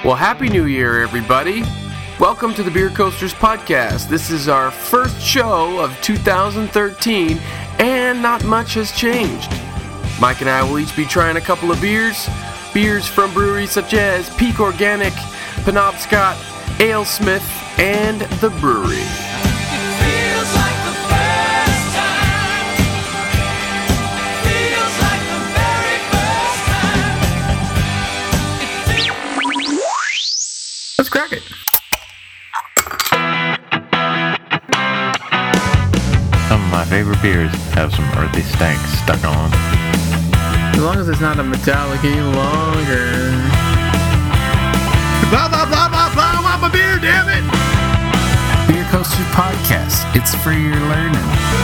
Well, Happy New Year, everybody. Welcome to the Beer Coasters Podcast. This is our first show of 2013, and not much has changed. Mike and I will each be trying a couple of beers from breweries such as Peak Organic, Penobscot, AleSmith, and The Brewery. Let's crack it. Some of my favorite beers have some earthy stank stuck on them. As long as it's not a metallic any longer. Blah, blah, blah, blah, blah, I want my beer, damn it! Beer Coasters Podcast. It's for your learning.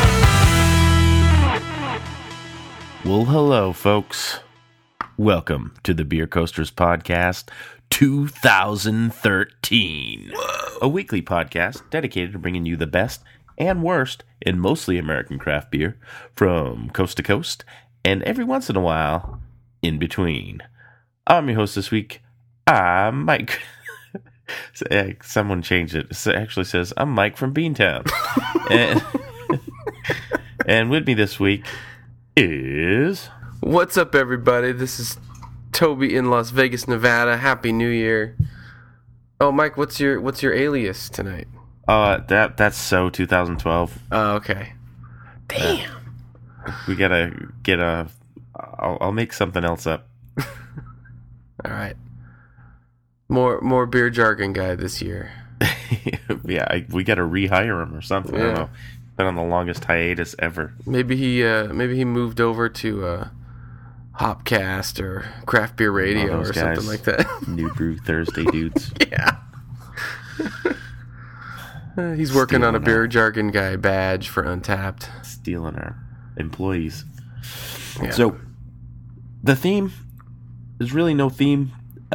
Well, hello, folks. Welcome to the Beer Coasters Podcast 2013. Whoa. A weekly podcast dedicated to bringing you the best and worst in mostly American craft beer from coast to coast and every once in a while in between. I'm your host this week. I'm Mike. Someone changed it. It actually says, I'm Mike from Beantown. and with me this week is... What's up, everybody? This is Toby in Las Vegas, Nevada. Happy New Year. Oh, Mike, what's your alias tonight? That's so 2012. Oh, okay. Damn. We gotta get I'll make something else up. All right. More beer jargon guy this year. Yeah, we gotta rehire him or something. Yeah. I don't know. Been on the longest hiatus ever. Maybe he moved over to Hopcast or Craft Beer Radio or something like that. New Brew Thursday dudes. Yeah. He's working on a beer jargon guy badge for Untapped. Stealing our employees. Yeah. So, the theme, there's really no theme.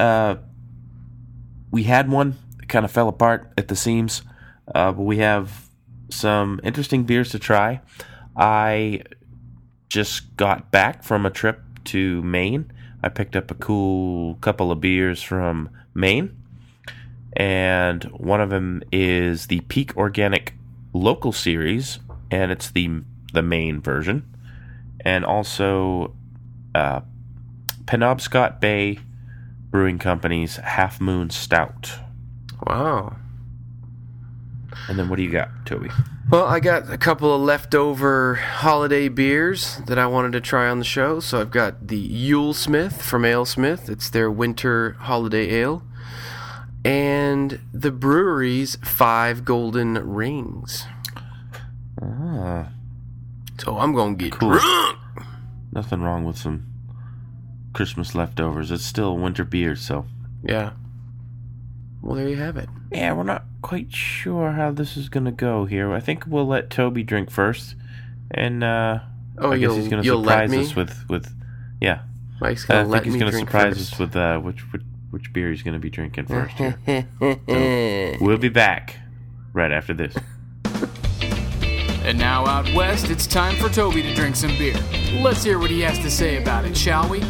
We had one. It kind of fell apart at the seams. But we have some interesting beers to try. I just got back from a trip to Maine. I picked up a cool couple of beers from Maine. And one of them is the Peak Organic Local Series, and it's the Maine version. And also Penobscot Bay Brewing Company's Half Moon Stout. Wow. And then what do you got, Toby? Well, I got a couple of leftover holiday beers that I wanted to try on the show. So I've got the AleSmith from AleSmith. It's their winter holiday ale. And the brewery's 5 Golden Rings. Ah. So I'm going to get cool. drunk. Nothing wrong with some Christmas leftovers. It's still winter beer, so. Yeah. Well, there you have it. Yeah, we're not quite sure how this is going to go here. I think we'll let Toby drink first. And I guess he's going to surprise us with yeah. Mike's going to let me he's drink going to surprise first. us with which beer he's going to be drinking first here. So, we'll be back right after this. And now out west, it's time for Toby to drink some beer. Let's hear what he has to say about it, shall we?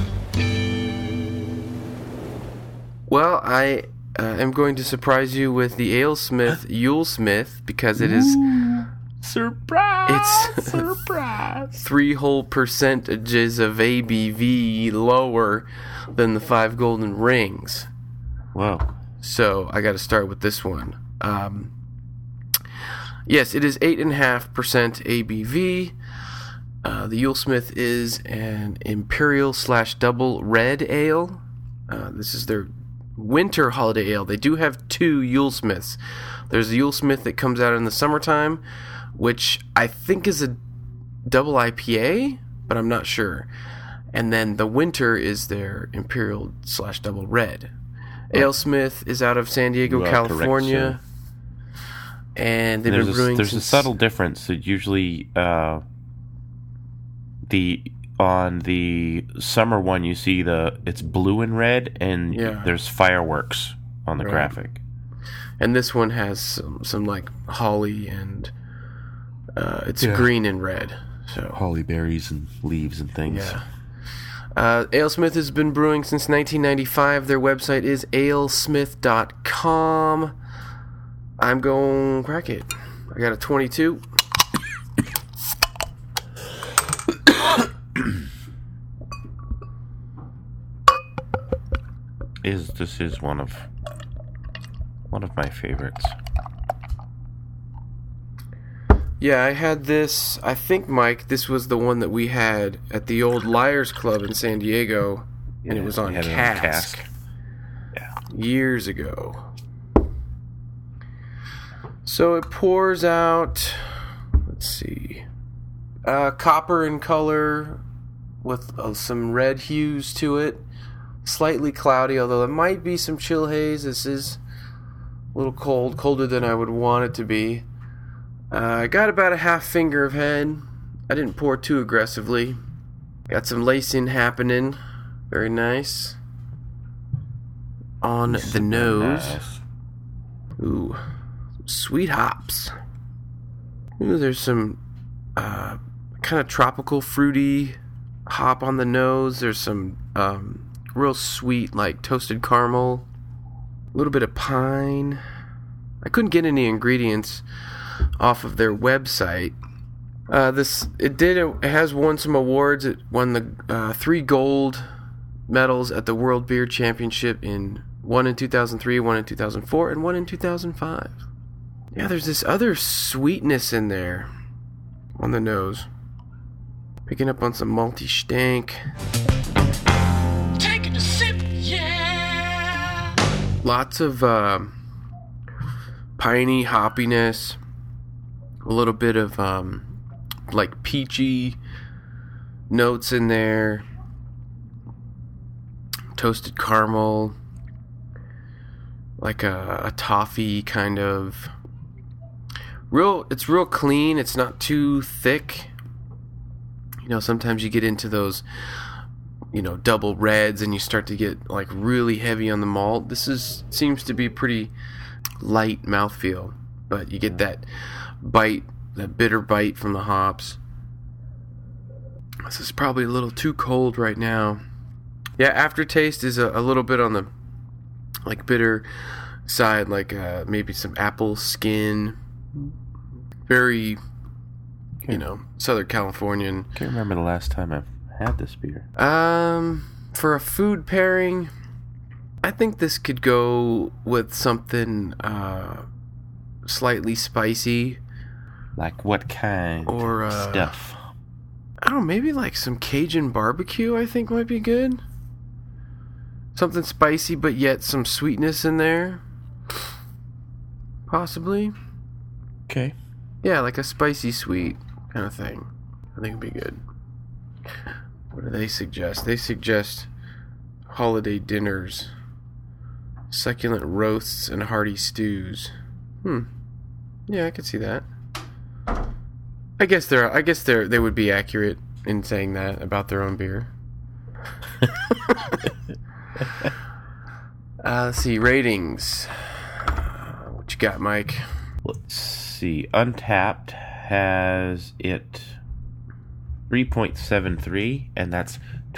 Well, I am going to surprise you with the AleSmith because it is... Surprise! It's surprise! 3 whole percentages of ABV lower than the 5 Golden Rings. Whoa. So I got to start with this one. Yes, it is 8.5% ABV. The AleSmith is an Imperial/Double Red Ale. This is their winter holiday ale. They do have 2 AleSmiths. There's the AleSmith that comes out in the summertime, which I think is a double IPA, but I'm not sure. And then the winter is their Imperial/Double Red. AleSmith is out of San Diego, California. And they've been brewing There's a subtle difference. That usually on the summer one you see it's blue and red, and there's fireworks on the graphic. And this one has some like holly and it's green and red. So holly berries and leaves and things. Yeah. AleSmith has been brewing since 1995. Their website is alesmith.com. I'm going to crack it. I got a 22. This is one of my favorites. Yeah, I had this. I think, Mike, this was the one that we had at the old Liars Club in San Diego, and it was on cask. Yeah, years ago. So it pours out. Let's see, copper in color with some red hues to it. Slightly cloudy, although there might be some chill haze. This is a little cold, colder than I would want it to be. I got about a half finger of head. I didn't pour too aggressively. Got some lacing happening. Very nice. On the nose. Nice. Ooh, sweet hops. Ooh, there's some kind of tropical fruity hop on the nose. There's some real sweet, like toasted caramel. A little bit of pine. I couldn't get any ingredients off of their website. It has won some awards. It won the 3 gold medals at the World Beer Championship one in 2003, one in 2004, and one in 2005. Yeah, there's this other sweetness in there on the nose. Picking up on some malty stank. Taking a sip, yeah. Lots of piney hoppiness. A little bit of like peachy notes in there. Toasted caramel. Like a toffee kind of. It's real clean. It's not too thick. You know, sometimes you get into those, double reds and you start to get like really heavy on the malt. This seems to be pretty light mouthfeel, but you get that bite, that bitter bite from the hops. This is probably a little too cold right now. Yeah, aftertaste is a little bit on the like bitter side, like maybe some apple skin. Very, Southern Californian. Can't remember the last time I've had this beer. For a food pairing, I think this could go with something slightly spicy. Like what kind or of stuff? I don't know, maybe like some Cajun barbecue I think might be good. Something spicy but yet some sweetness in there. Possibly. Okay. Yeah, like a spicy sweet kind of thing. I think it'd be good. What do they suggest? They suggest holiday dinners, succulent roasts, and hearty stews. Yeah, I could see that. I guess they would be accurate in saying that about their own beer. Let's see, ratings. What you got, Mike? Let's see. Untapped has it 3.73, and that's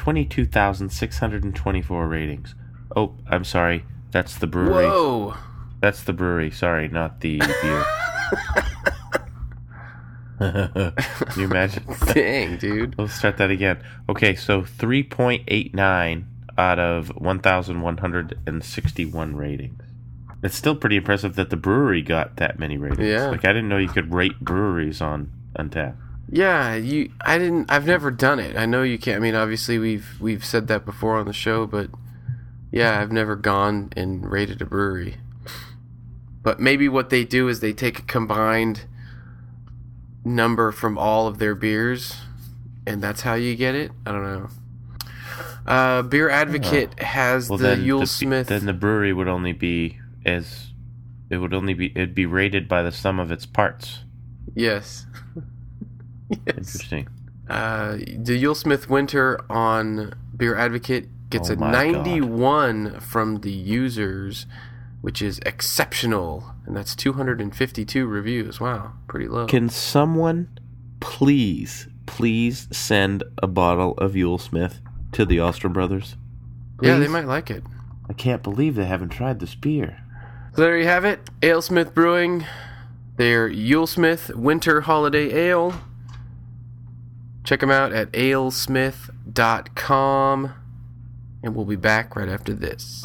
22,624 ratings. Oh, I'm sorry. That's the brewery. Whoa! That's the brewery. Sorry, not the beer. Can you imagine? Dang, dude. Let's start that again. Okay, so 3.89 out of 1,161 ratings. It's still pretty impressive that the brewery got that many ratings. Yeah. Like, I didn't know you could rate breweries on Untappd. Yeah, I've never done it. I know you can't. I mean, obviously we've said that before on the show, but yeah, I've never gone and rated a brewery. But maybe what they do is they take a combined number from all of their beers, and that's how you get it. I don't know. Beer Advocate has the Yule Smith. Then the brewery would only be it'd be rated by the sum of its parts. Yes. Yes. Interesting. The Yule Smith Winter on Beer Advocate gets a 91 from the users, which is exceptional, and that's 252 reviews. Wow, pretty low. Can someone please send a bottle of Yule Smith to the Ostrom brothers. Yeah, they Please? might like it. I can't believe they haven't tried this beer. So there you have it. AleSmith Brewing. Their Yulesmith Winter Holiday Ale. Check them out at alesmith.com. And we'll be back right after this.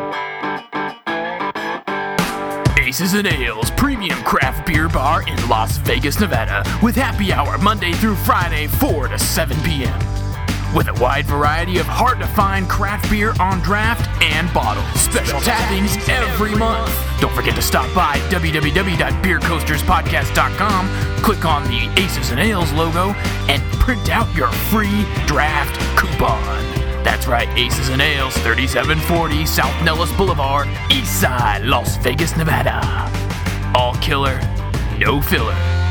Aces and Ales Premium Craft Beer Bar in Las Vegas, Nevada, with happy hour Monday through Friday, 4 to 7 p.m. With a wide variety of hard-to-find craft beer on draft and bottle. Special tappings every month. Don't forget to stop by www.beercoasterspodcast.com, click on the Aces and Ales logo, and print out your free draft coupon. That's right, Aces and Ales, 3740 South Nellis Boulevard, Eastside, Las Vegas, Nevada. All killer, no filler.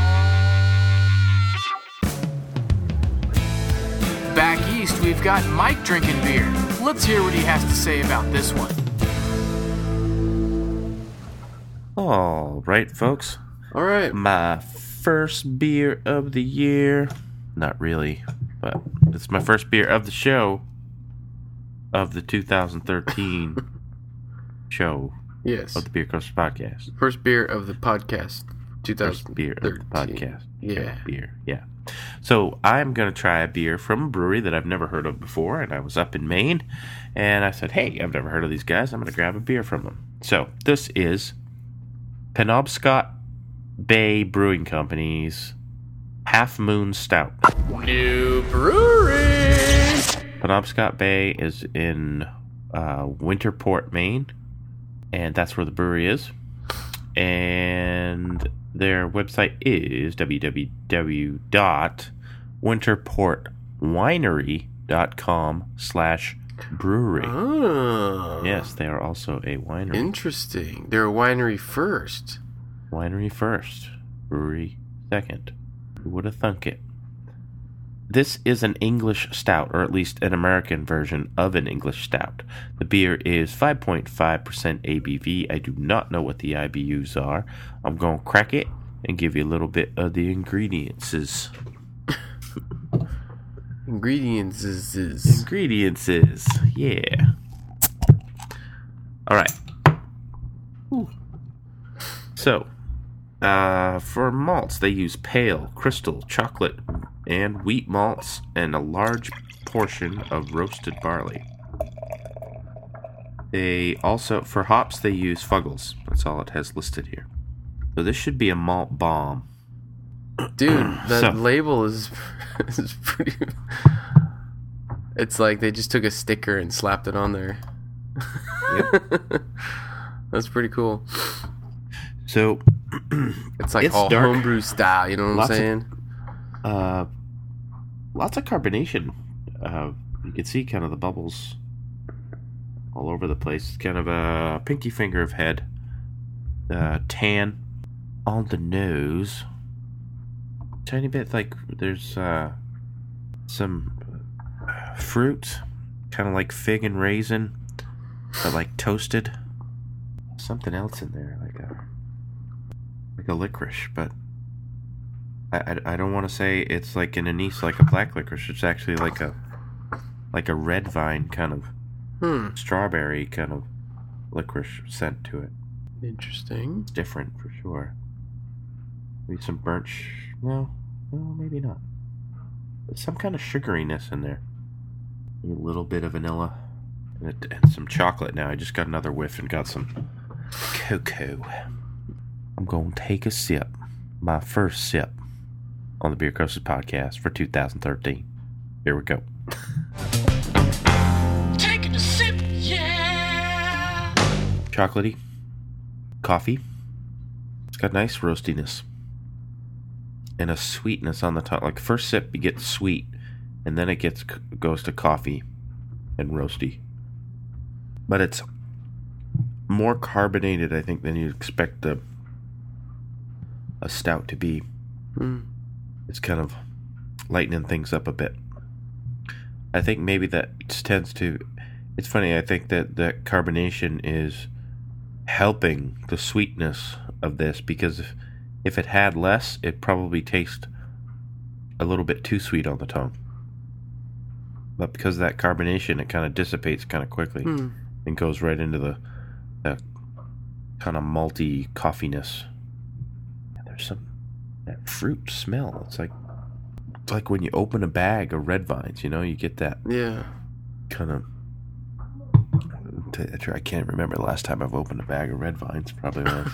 Back east, we've got Mike drinking beer. Let's hear what he has to say about this one. All right, folks. All right. My first beer of the year. Not really, but it's my first beer of the show. Of the 2013 show Yes. of the Beer Coaster Podcast. First beer of the podcast. First beer of the podcast. Yeah. Beer, yeah. So I'm going to try a beer from a brewery that I've never heard of before, and I was up in Maine, and I said, hey, I've never heard of these guys. I'm going to grab a beer from them. So this is Penobscot Bay Brewing Company's Half Moon Stout. New brewery. Penobscot Bay is in Winterport, Maine, and that's where the brewery is. And their website is www.winterportwinery.com/brewery. Oh. Yes, they are also a winery. Interesting. They're a winery first. Winery first, brewery second. Who would have thunk it? This is an English stout, or at least an American version of an English stout. The beer is 5.5% ABV. I do not know what the IBUs are. I'm going to crack it and give you a little bit of the ingredients. Ingredients is. Yeah. All right. Ooh. So, for malts, they use pale, crystal, chocolate, and wheat malts, and a large portion of roasted barley. They also, for hops, they use Fuggles. That's all it has listed here. So this should be a malt bomb. Dude, that So- label is pretty. It's like they just took a sticker and slapped it on there. That's pretty cool. So, It's like It's all dark. homebrew style, you know what Lots I'm of- saying? lots of carbonation. You can see kind of the bubbles all over the place. Kind of a pinky finger of head. Tan on the nose. Tiny bit like there's some fruit, kind of like fig and raisin, but like toasted. Something else in there, like a licorice, but I don't want to say it's like an anise, like a black licorice. It's actually like a red vine kind of strawberry kind of licorice scent to it. Interesting. It's different for sure. Maybe some burnt. No, maybe not. There's some kind of sugariness in there. A little bit of vanilla and some chocolate. Now I just got another whiff and got some cocoa. I'm going to take a sip. My first sip on the Beer Coasters Podcast for 2013. Here we go. Taking a sip, yeah. Chocolatey. Coffee. It's got nice roastiness. And a sweetness on the top. Like first sip you get sweet. And then it goes to coffee and roasty. But it's more carbonated, I think, than you'd expect a stout to be. It's kind of lightening things up a bit. I think maybe that tends to... It's funny, I think that carbonation is helping the sweetness of this, because if it had less, it'd probably taste a little bit too sweet on the tongue. but because of that carbonation, it kind of dissipates kind of quickly and goes right into the kind of malty coffeeness. Yeah, there's that fruit smell. It's like when you open a bag of red vines, you get that kind of. I can't remember the last time I've opened a bag of red vines. Probably when I was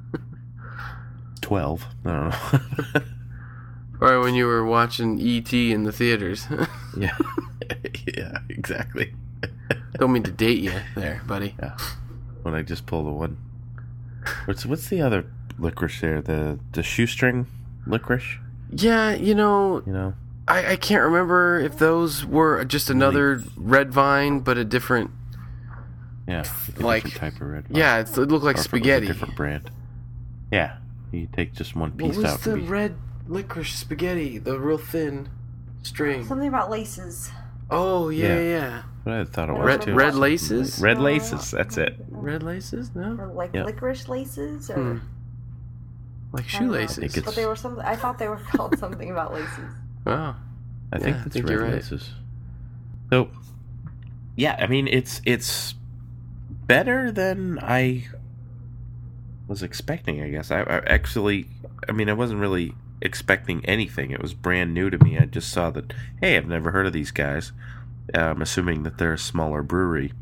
12. I don't know. Or when you were watching E.T. in the theaters. Yeah. Yeah, exactly. Don't mean to date you there, buddy. Yeah. When I just pull the one. What's the other licorice there? The shoestring licorice? Yeah, I can't remember if those were just another red vine, but a different. Yeah, like different type of red vine. Yeah, it looked like or spaghetti. A different brand. Yeah, you take just one piece what out. was the red licorice spaghetti? The real thin string. Something about laces. Oh yeah. But I thought it was too. Red laces. Red laces. That's it. Red laces? No. Or like Yep. licorice laces, or Like I don't know. shoelaces. But they were something. I thought they were called something about laces. Wow. I think Yeah, that's I think red you're right. laces. So, yeah, I mean it's better than I was expecting. I guess I actually, I wasn't really expecting anything. It was brand new to me. I just saw that. Hey, I've never heard of these guys. I'm assuming that they're a smaller brewery.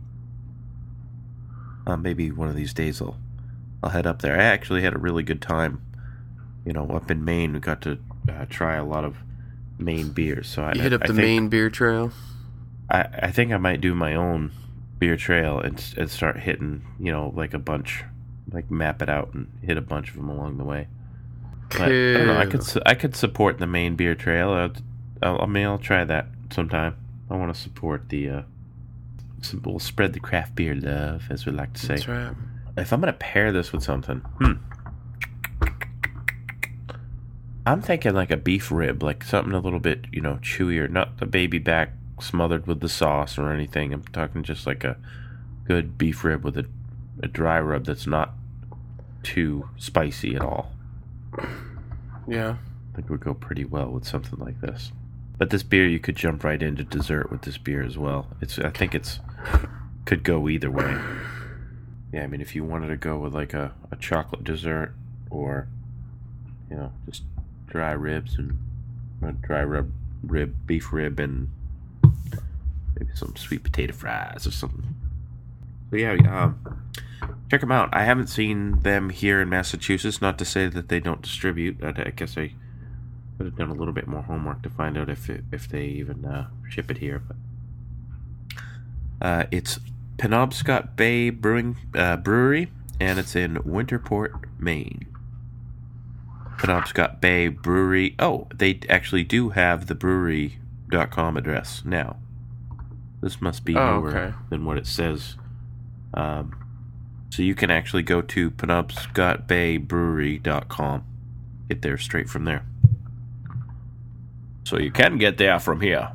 Maybe one of these days I'll head up there. I actually had a really good time. Up in Maine, we got to try a lot of Maine beers. So You hit up the Maine beer trail. I think I might do my own beer trail and start hitting, like a bunch, like map it out and hit a bunch of them along the way. But, I don't know. I could support the Maine beer trail. I'll try that sometime. I want to support we'll spread the craft beer love, as we like to say. That's right. If I'm gonna pair this with something, I'm thinking like a beef rib, like something a little bit, chewier, not the baby back smothered with the sauce or anything. I'm talking just like a good beef rib with a dry rub that's not too spicy at all. Yeah. I think would go pretty well with something like this. But this beer, you could jump right into dessert with this beer as well. I think could go either way. Yeah, if you wanted to go with like a chocolate dessert or, just dry ribs and beef rib and maybe some sweet potato fries or something. So yeah, check them out. I haven't seen them here in Massachusetts. Not to say that they don't distribute. I guess I could have done a little bit more homework to find out if they even ship it here. But it's Penobscot Bay Brewery, and it's in Winterport, Maine. Penobscot Bay Brewery. Oh, they actually do have the brewery.com address now. This must be newer than what it says. So you can actually go to penobscotbaybrewery.com. Get there straight from there. So you can get there from here.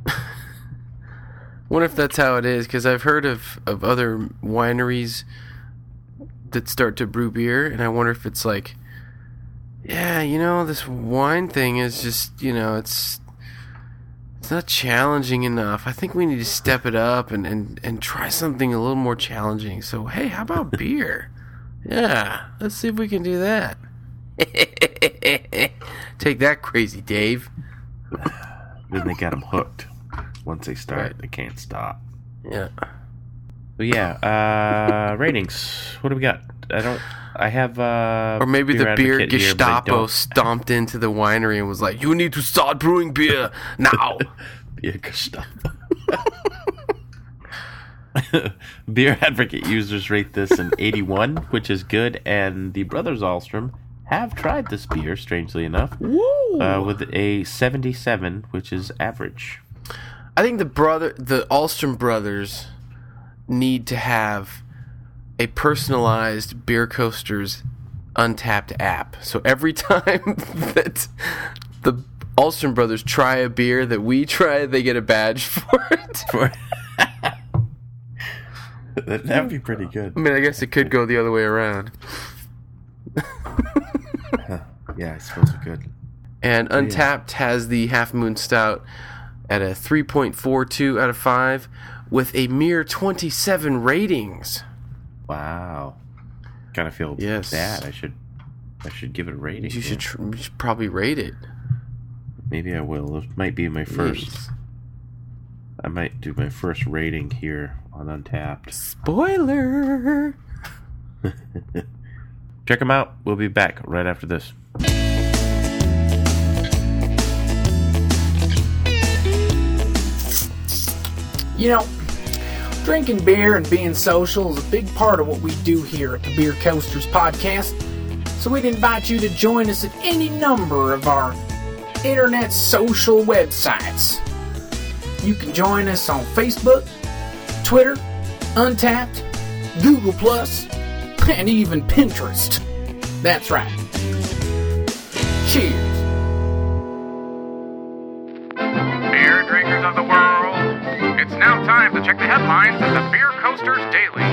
Wonder if that's how it is, because I've heard of other wineries that start to brew beer, and I wonder if it's like, yeah, this wine thing is just, it's not challenging enough. I think we need to step it up and try something a little more challenging. So, hey, how about beer? Yeah, let's see if we can do that. Take that, crazy Dave. Then they got them hooked. Once they start, they can't stop. Yeah. But yeah, ratings. What do we got? I have or maybe the beer Gestapo stomped into the winery and was like, "You need to start brewing beer now." Beer Gestapo. Beer Advocate users rate this an 81, which is good, and the Brothers Ahlstrom have tried this beer, strangely enough, with a 77, which is average. I think the Ahlstrom brothers need to have a personalized Beer Coasters Untapped app. So every time that the Ahlstrom brothers try a beer that we try, they get a badge for it. That'd be pretty good. I guess it could go the other way around. Yeah, I suppose it could. And Untapped has the Half Moon Stout, at a 3.42 out of 5 with a mere 27 ratings. Wow. Kind of feel Yes. bad. I should give it a rating. You should probably rate it. Maybe I will. It might be my first. Yes. I might do my first rating here on Untapped. Spoiler! Check them out. We'll be back right after this. You know, drinking beer and being social is a big part of what we do here at the Beer Coasters podcast. So we'd invite you to join us at any number of our internet social websites. You can join us on Facebook, Twitter, Untapped, Google+, and even Pinterest. That's right. Cheers. Beer drinkers of the world, it's now time to check the headlines of the Beer Coasters Daily.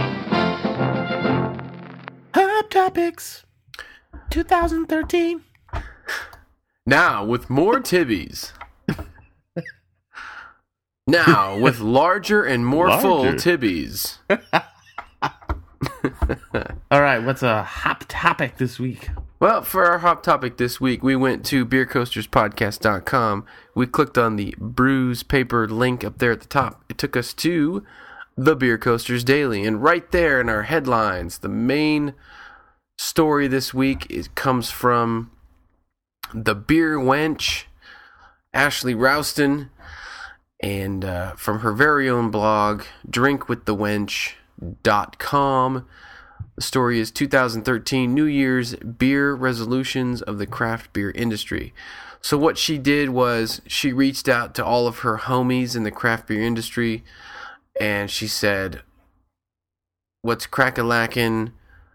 Hot Topics 2013. Now, with more Tibbies. Now, with larger and more full Larger? Tibbies. All right, what's a hot topic this week? Well, for our hot topic this week, we went to beercoasterspodcast.com. We clicked on the Brews Paper link up there at the top. It took us to the Beer Coasters Daily. And right there in our headlines, the main story this week comes from the Beer Wench, Ashley Rouston, and from her very own blog, drinkwiththewench.com. The story is 2013 New Year's Beer Resolutions of the Craft Beer Industry. So what she did was she reached out to all of her homies in the craft beer industry, and she said, "What's crack-a-lackin'?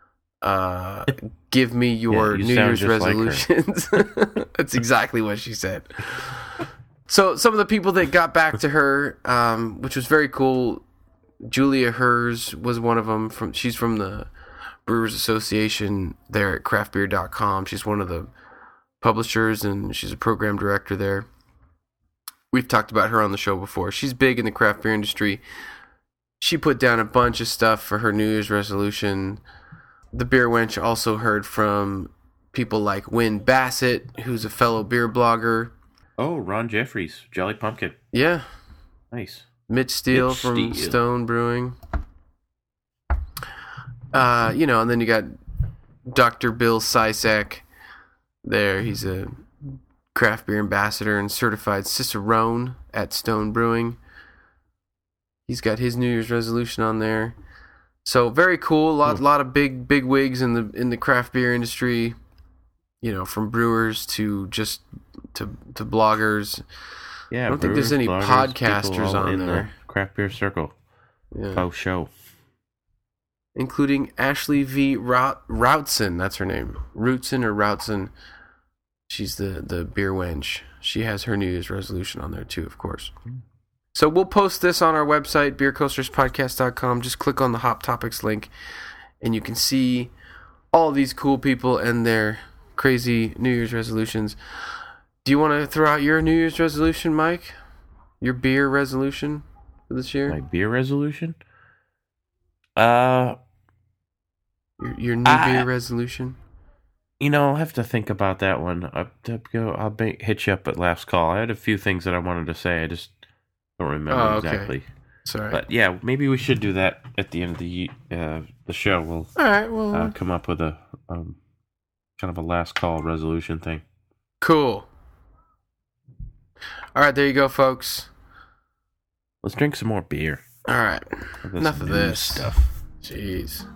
Give me your you New sound Year's just like her. resolutions." That's exactly what she said. So some of the people that got back to her, which was very cool, Julia Hers was one of them. She's from the Brewers Association there at craftbeer.com. She's one of the publishers, and she's a program director there. We've talked about her on the show before. She's big in the craft beer industry. She put down a bunch of stuff for her New Year's resolution. The Beer Wench also heard from people like Wynn Bassett, who's a fellow beer blogger. Oh, Ron Jeffries, Jolly Pumpkin. Yeah. Nice. Mitch Steele Mitch from Steele. Stone Brewing. And then you got Dr. Bill Sisek there. He's a craft beer ambassador and certified Cicerone at Stone Brewing. He's got his New Year's resolution on there. So very cool. A lot of big wigs in the craft beer industry. You know, from brewers to bloggers. Yeah, I don't think there's any bloggers, podcasters people all on in there. the craft beer circle. Yeah. Oh, show. Including Ashley V. Routson, that's her name. Rootson or Routson. She's the beer wench. She has her New Year's resolution on there too, of course. So we'll post this on our website, beercoasterspodcast.com. Just click on the Hot Topics link, and you can see all these cool people and their crazy New Year's resolutions. Do you want to throw out your New Year's resolution, Mike? Your beer resolution for this year? My beer resolution? Your new beer resolution? You know, I'll have to think about that one. I'll hit you up at last call. I had a few things that I wanted to say. I just don't remember exactly. Sorry. But yeah, maybe we should do that at the end of the show. We'll All right, well, come up with a kind of a last call resolution thing. cool. All right, there you go, folks. Let's drink some more beer. All right, This enough of new this stuff. Jeez.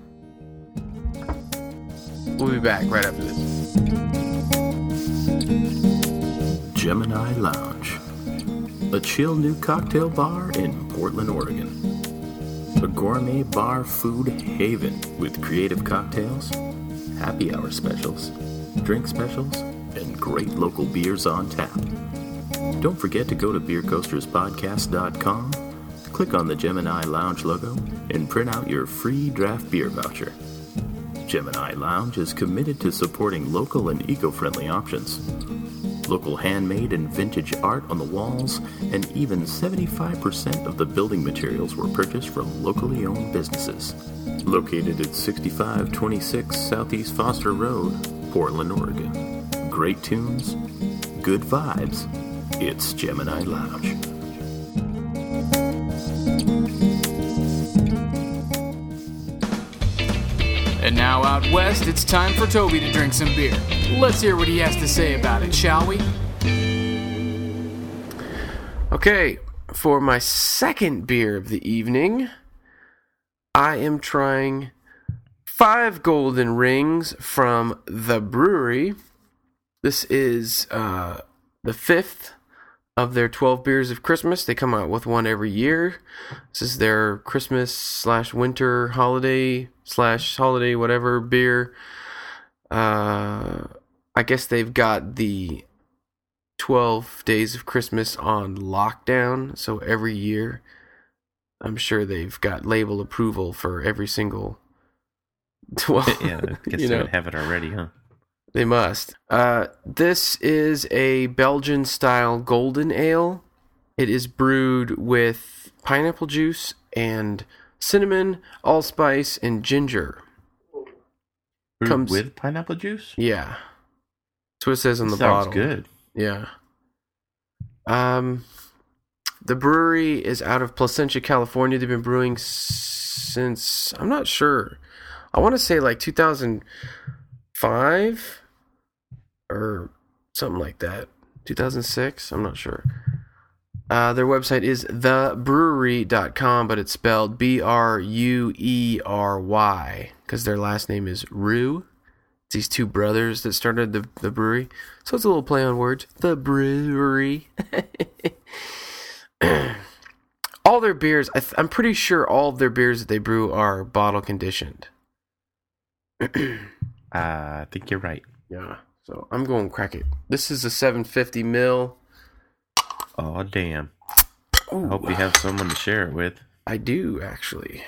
We'll be back right after this. Gemini Lounge, a chill new cocktail bar in Portland, Oregon. A gourmet bar food haven with creative cocktails, happy hour specials, drink specials, and great local beers on tap. Don't forget to go to beercoasterspodcast.com, click on the Gemini Lounge logo, and print out your free draft beer voucher. Gemini Lounge is committed to supporting local and eco-friendly options. Local handmade and vintage art on the walls, and even 75% of the building materials were purchased from locally owned businesses. Located at 6526 Southeast Foster Road, Portland, Oregon. Great tunes, good vibes. It's Gemini Lounge. And now out west, it's time for Toby to drink some beer. Let's hear what he has to say about it, shall we? Okay, for my second beer of the evening, I am trying 5 Golden Rings from The Brewery. This is the 5th of their 12 beers of Christmas. They come out with one every year. This is their Christmas/winter holiday/holiday whatever beer. I guess they've got the 12 days of Christmas on lockdown, so every year I'm sure they've got label approval for every single 12. Yeah, I guess they would have it already, huh? They must. This is a Belgian-style golden ale. It is brewed with pineapple juice and cinnamon, allspice, and ginger. Brewed with pineapple juice? Yeah. That's what it says on the Sounds bottle. good. Yeah. The brewery is out of Placentia, California. They've been brewing since, I'm not sure. I want to say like 2005 or something like that. 2006? I'm not sure. Their website is thebrewery.com, but it's spelled Breuery because their last name is Rue. It's these two brothers that started the brewery. So it's a little play on words. The Brewery. All their beers, I'm pretty sure all of their beers that they brew are bottle conditioned. I think you're right. Yeah. So I'm going to crack it. This is a 750 ml. Oh, damn. Ooh. I hope you have someone to share it with. I do, actually.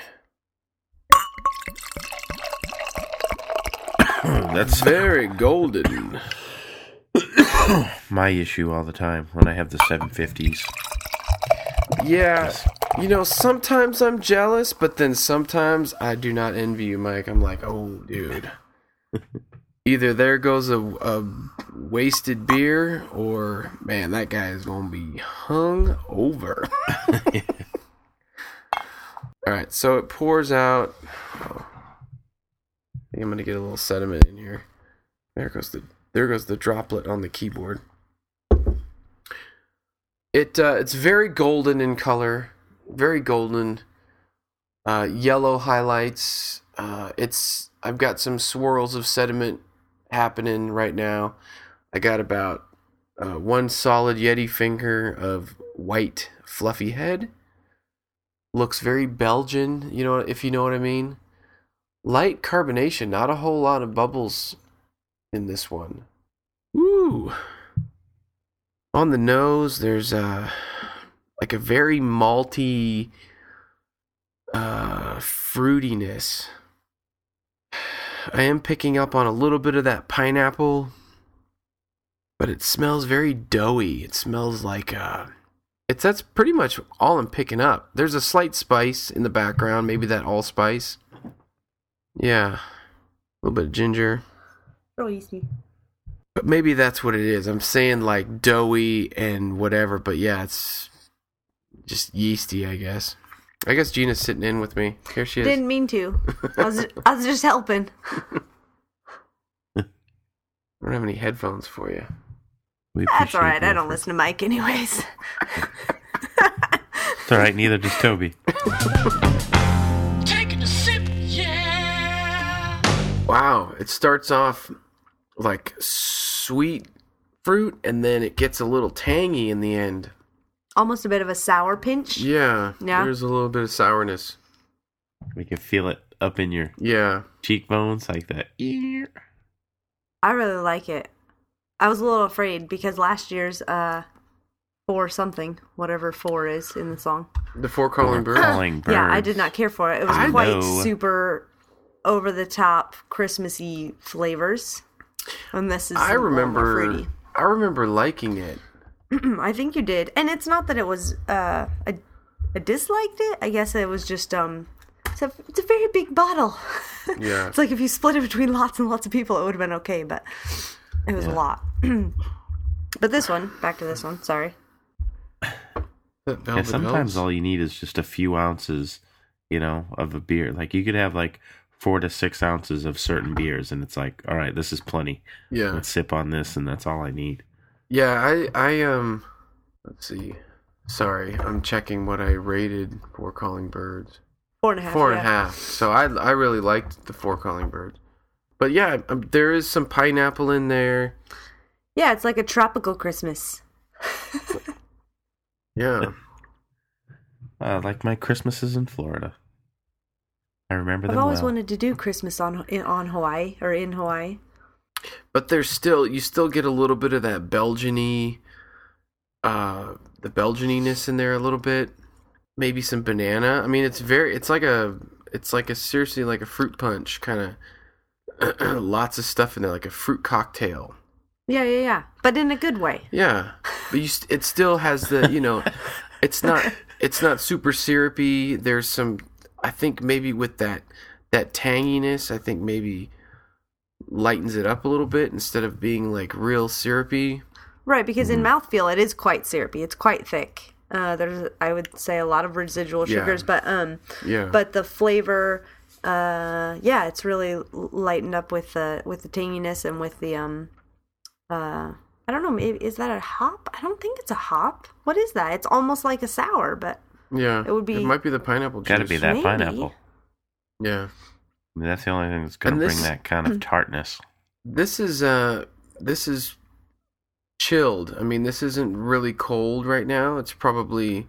That's Very golden. my issue all the time when I have the 750s. Yeah, sometimes I'm jealous, but then sometimes I do not envy you, Mike. I'm like, oh, dude. Either there goes a wasted beer, or, man, that guy is going to be hung over. All right, so it pours out. Oh, I think I'm going to get a little sediment in here. There goes the droplet on the keyboard. It's very golden in color, very golden. Yellow highlights. I've got some swirls of sediment happening right now. I got about one solid Yeti finger of white fluffy head. Looks very Belgian, if you know what I mean. Light carbonation, not a whole lot of bubbles in this one. Woo! On the nose, there's like a very malty fruitiness. I am picking up on a little bit of that pineapple, but it smells very doughy. It smells like that's pretty much all I'm picking up. There's a slight spice in the background, maybe that allspice. Yeah, a little bit of ginger. Real easy. But maybe that's what it is. I'm saying like doughy and whatever, but yeah, it's just yeasty, I guess. I guess Gina's sitting in with me. Here she is. Didn't mean to. I was just helping. I don't have any headphones for you. That's all right. I don't listen to Mike anyways. It's all right. Neither does Toby. Taking a sip, yeah. Wow, it starts off like sweet fruit, and then it gets a little tangy in the end. Almost a bit of a sour pinch. Yeah, Yeah. There's a little bit of sourness. We can feel it up in your Yeah. cheekbones like that. I really like it. I was a little afraid because last year's 4 something, whatever 4 is in the song. The Four Calling Birds. Calling birds. Yeah, I did not care for it. It was I quite know. super over the top Christmassy flavors. And this is I a little more remember fruity. I remember liking it. I think you did. And it's not that it was, I disliked it. I guess it was just, it's a very big bottle. Yeah. It's like if you split it between lots and lots of people, it would have been okay, but it was a lot. But this one, back to this one, sorry. Yeah, sometimes all you need is just a few ounces, of a beer. Like you could have like 4 to 6 ounces of certain beers, and it's like, all right, this is plenty. Yeah. Let's sip on this, and that's all I need. Yeah, I let's see. Sorry, I'm checking what I rated for Calling Birds. 4.5. 4.5. So I really liked the 4 Calling Birds. But yeah, there is some pineapple in there. Yeah, it's like a tropical Christmas. Yeah. Like my Christmases in Florida. I remember them I've always well. wanted to do Christmas on Hawaii or in Hawaii. But you still get a little bit of that Belgian-y, the Belgian-iness in there a little bit. Maybe some banana. I mean, it's seriously like a fruit punch kind of, lots of stuff in there, like a fruit cocktail. Yeah. But in a good way. Yeah, but it still has the, it's not super syrupy. There's some, I think maybe with that tanginess, I think maybe lightens it up a little bit instead of being like real syrupy. Right, because in mouthfeel it is quite syrupy. It's quite thick. There's, I would say, a lot of residual sugars, but but the flavor, it's really lightened up with the tanginess and with the I don't know, maybe is that a hop? I don't think it's a hop. What is that? It's almost like a sour, but yeah, it might be the pineapple juice. Got to be that Maybe. pineapple. Yeah, I mean, that's the only thing that's going to bring that kind of tartness. This is chilled. I mean, this isn't really cold right now. It's probably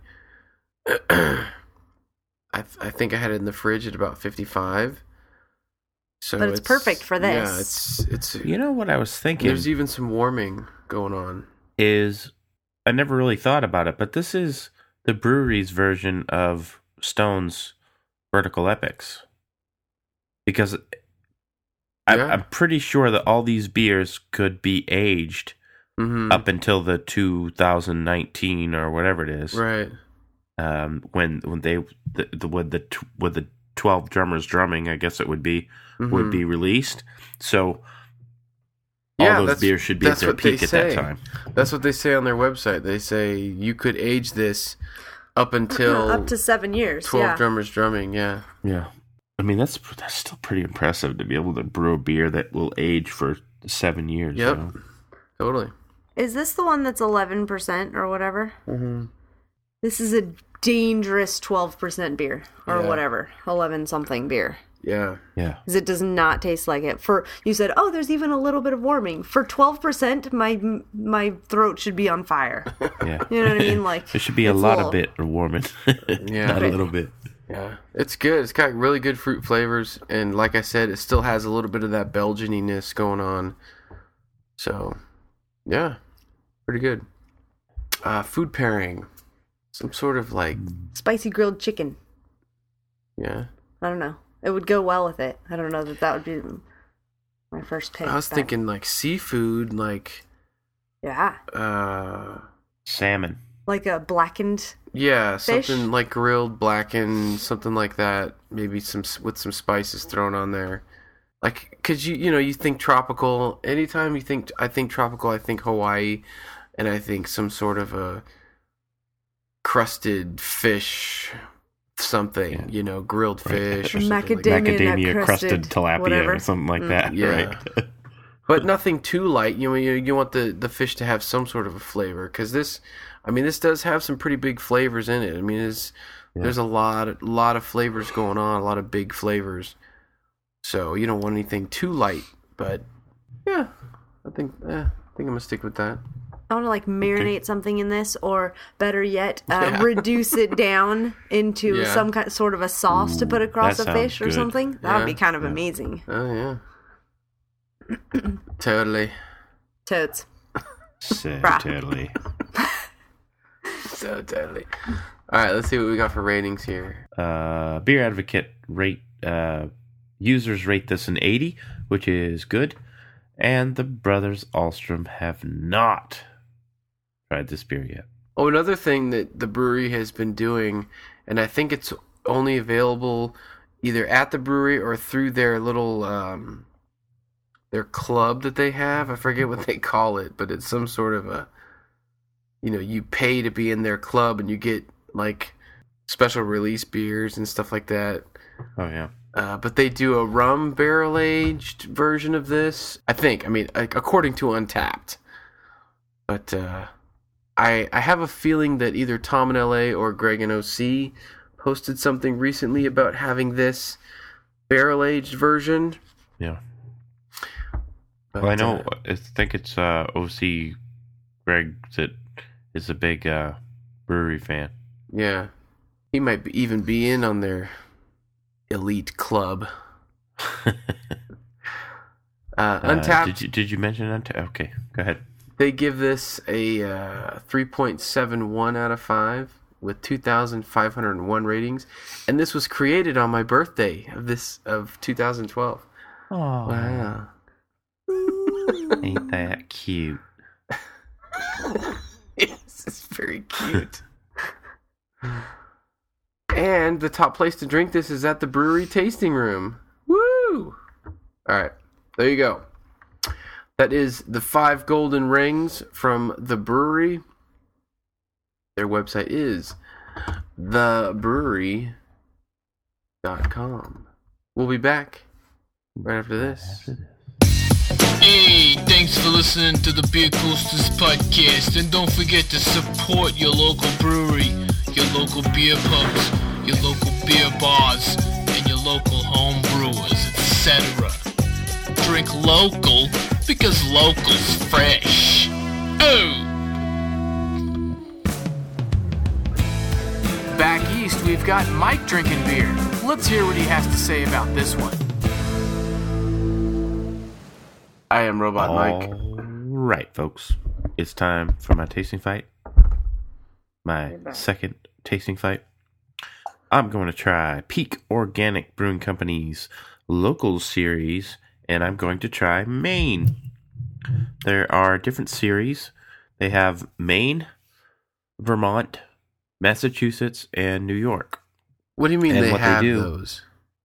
I think I had it in the fridge at about 55. So but it's perfect for this. Yeah, it's You know what I was thinking? There's even some warming going on. Is I never really thought about it, but this is the brewery's version of Stone's Vertical Epics. Because I'm pretty sure that all these beers could be aged up until the 2019 or whatever it is. Right. When they with the 12 drummers drumming, I guess it would be released. So all those beers should be at their peak at that time. That's what they say on their website. They say you could age this up until up to 7 years. 12 drummers drumming. Yeah. Yeah. I mean, that's still pretty impressive to be able to brew a beer that will age for 7 years. Yep. You know? Totally. Is this the one that's 11% or whatever? Mm-hmm. This is a dangerous 12% beer or Yeah. whatever, 11 something beer. Yeah. Yeah. Because it does not taste like it. You said, oh, there's even a little bit of warming. For 12%, my throat should be on fire. Yeah. You know what I mean? Like there should be a lot of bit of warming. Yeah. Not a little bit. Yeah, it's good. It's got really good fruit flavors, and like I said, it still has a little bit of that Belgian-iness going on. So, yeah, pretty good. Food pairing, some sort of like spicy grilled chicken. Yeah. I don't know. It would go well with it. I don't know that would be my first pick. I was thinking like seafood, like yeah, salmon, like a blackened. Yeah, fish? Something like grilled, blackened, something like that. Maybe with some spices thrown on there. Like, cause you think tropical. Anytime I think tropical, I think Hawaii, and I think some sort of a crusted fish, something. Grilled fish, or something like that. Macadamia crusted tilapia, whatever. or something like that. Yeah. Right. But nothing too light. You want the fish to have some sort of a flavor, because this does have some pretty big flavors in it. I mean, there's a lot of flavors going on, a lot of big flavors. So you don't want anything too light. But yeah, I think I'm gonna stick with that. I want to marinate something in this, or better yet, reduce it down into some sort of a sauce to put across a fish or something. That would be kind of amazing. Oh yeah. Totally. Toads. So totally. So totally. All right, let's see what we got for ratings here. Beer Advocate users rate this an 80, which is good. And the brothers Ahlstrom have not tried this beer yet. Oh, another thing that the brewery has been doing, and I think it's only available either at the brewery or through their little their club that they have. I forget what they call it, but it's some sort of a, you pay to be in their club and you get like special release beers and stuff like that. Oh yeah. But they do a rum barrel-aged version of this, I think. I mean, according to Untappd. But I have a feeling that either Tom in LA or Greg in OC posted something recently about having this barrel-aged version. Yeah. But, well, I think it's OC Greg that is a big brewery fan. Yeah. He might even be in on their elite club. Untappd. Did you mention Untappd? Okay, go ahead. They give this a 3.71 out of 5 with 2,501 ratings, and this was created on my birthday of 2012. Oh, wow! Ain't that cute? Yes, it's very cute. And the top place to drink this is at the brewery tasting room. Woo! All right, there you go. That is the 5 golden rings from the brewery. Their website is thebrewery.com. We'll be back right after this. Hey, thanks for listening to the Beer Coasters podcast, and don't forget to support your local brewery, your local beer pubs, your local beer bars, and your local home brewers, etc. Drink local because local's fresh. Oh! Back east, we've got Mike drinking beer. Let's hear what he has to say about this one. I am Robot Mike. Right, folks. It's time for my tasting fight. My second tasting fight. I'm going to try Peak Organic Brewing Company's local series, and I'm going to try Maine. There are different series. They have Maine, Vermont, Massachusetts, and New York. What do you mean they have those?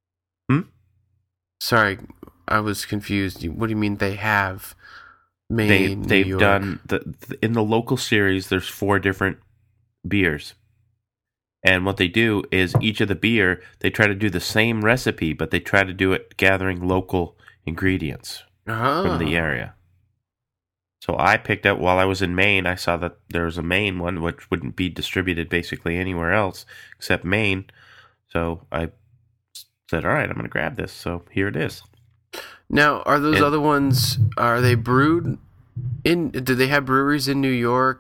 Sorry, I was confused. What do you mean they have Maine, New York? Done in the local series. There's 4 different beers, and what they do is each of the beer they try to do the same recipe, but they try to do it gathering local ingredients from the area. So I picked up while I was in Maine. I saw that there was a Maine one which wouldn't be distributed basically anywhere else except Maine. So I said, "All right, I'm going to grab this." So here it is. Now, are those other ones? Are they brewed in? Do they have breweries in New York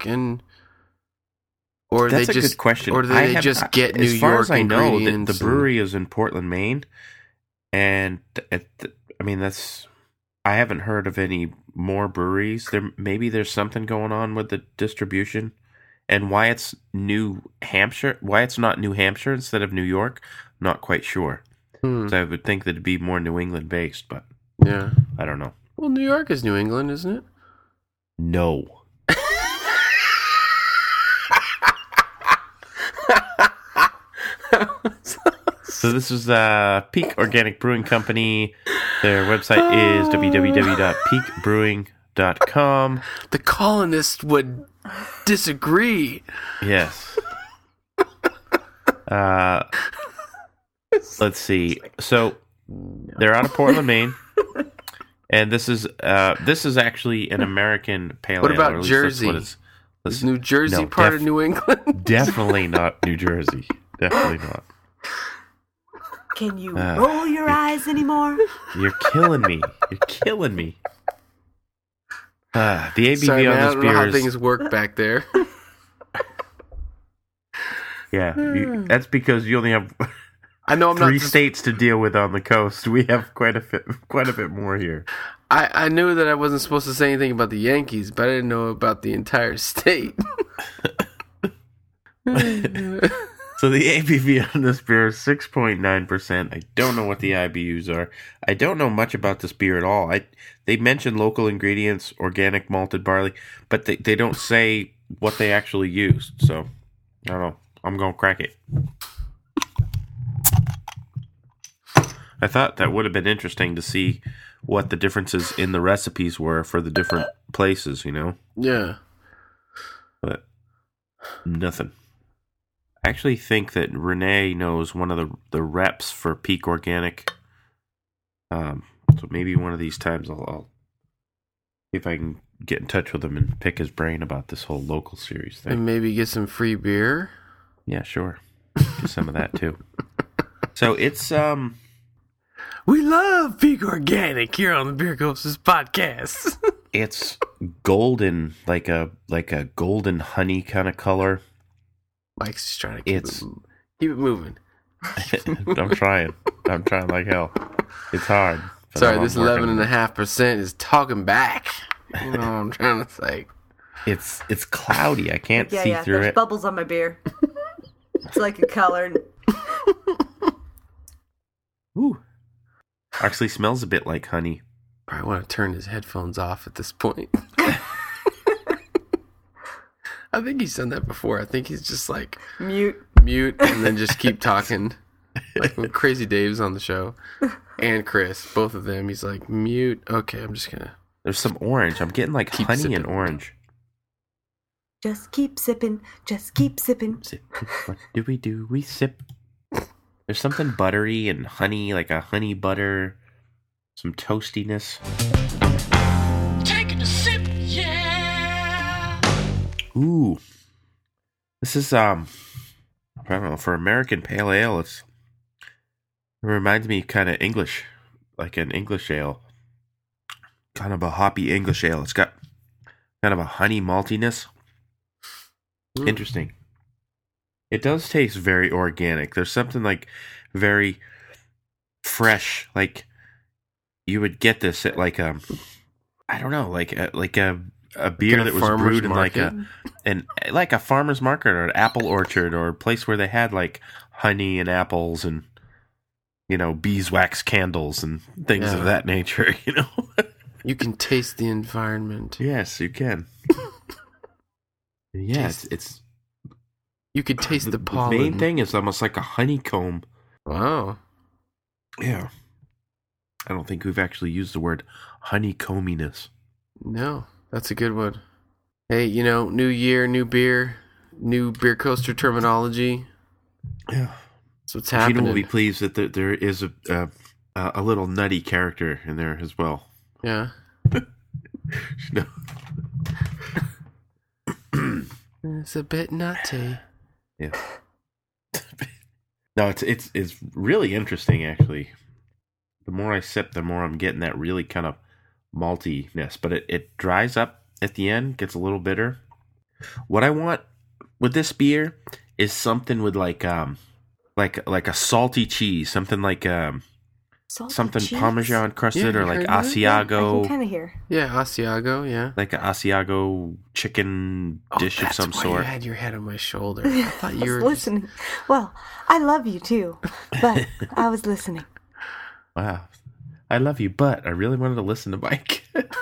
or that's they just a good question? Or do they just get New York as far as I know, ingredients? the brewery is in Portland, Maine, and I mean I haven't heard of any more breweries. Maybe there's something going on with the distribution, and why it's New Hampshire, why it's not New Hampshire instead of New York, I'm not quite sure. So I would think that it'd be more New England based, but yeah, I don't know. Well, New York is New England, isn't it? No. So this is Peak Organic Brewing Company. Their website is www.peakbrewing.com. The colonists would disagree. Yes. Let's see. So they're out of Portland, Maine, and this is actually an American pale ale. What about Jersey? Is New Jersey part of New England? Definitely not New Jersey. Definitely not. Can you roll your eyes anymore? You're killing me. You're killing me. The ABV Sorry, man, on this I don't beer know how is... things work back there. Yeah, that's because you only have I know I'm 3 states to deal with on the coast. We have quite a bit more here. I knew that I wasn't supposed to say anything about the Yankees, but I didn't know about the entire state. So the ABV on this beer is 6.9%. I don't know what the IBUs are. I don't know much about this beer at all. They mention local ingredients, organic malted barley, but they don't say what they actually used. So, I don't know. I'm going to crack it. I thought that would have been interesting to see what the differences in the recipes were for the different places, you know? Yeah. But nothing. I actually think that Renee knows one of the reps for Peak Organic. So maybe one of these times I'll see if I can get in touch with him and pick his brain about this whole local series thing. And maybe get some free beer. Yeah, sure. Get some of that too. So it's we love Peak Organic here on the Beer Coasters podcast. It's golden, like a golden honey kind of color. Mike's just trying to keep it moving. I'm trying like hell. It's hard. Sorry, this 11.5% is talking back. You know what I'm trying to say. It's cloudy. I can't see through there's it. Bubbles on my beer. It's like a color. Ooh. Actually smells a bit like honey. Probably want to turn his headphones off at this point. I think he's done that before. I think he's just like mute, and then just keep talking. Like when Crazy Dave's on the show, and Chris, both of them, he's like mute. Okay, I'm just gonna. There's some orange. I'm getting like honey sipping. and orange. Just keep sipping. Just keep sipping. What do? We sip. There's something buttery and honey, like a honey butter, some toastiness. Taking a sip, yeah. Ooh, this is I don't know, for American Pale Ale, it reminds me kind of English, like an English ale, kind of a hoppy English ale. It's got kind of a honey maltiness. Interesting. It does taste very organic. There's something like very fresh, like you would get this at like I don't know, like a beer that was brewed in like a farmer's market or an apple orchard or a place where they had like honey and apples and, you know, beeswax candles and things of that nature, you know. You can taste the environment. Yes, you can. Yeah, it's you could taste the pollen. The main thing is almost like a honeycomb. Wow. Yeah. I don't think we've actually used the word honeycombiness. No, that's a good one. Hey, you know, new year, new beer, new beer coaster terminology. Yeah. So what's happening. Gina will be pleased that there is a little nutty character in there as well. Yeah. No. It's a bit nutty. Yeah. No, it's really interesting actually. The more I sip, the more I'm getting that really kind of maltiness, but it dries up at the end, gets a little bitter. What I want with this beer is something with like a salty cheese, something like something cheese? Parmesan crusted, or like Asiago. I can kind of hear. Yeah, Asiago. Yeah, like an Asiago chicken dish of some sort. You had your head on my shoulder. I thought you were listening. Well, I love you too, but I was listening. Wow, I love you, but I really wanted to listen to Mike.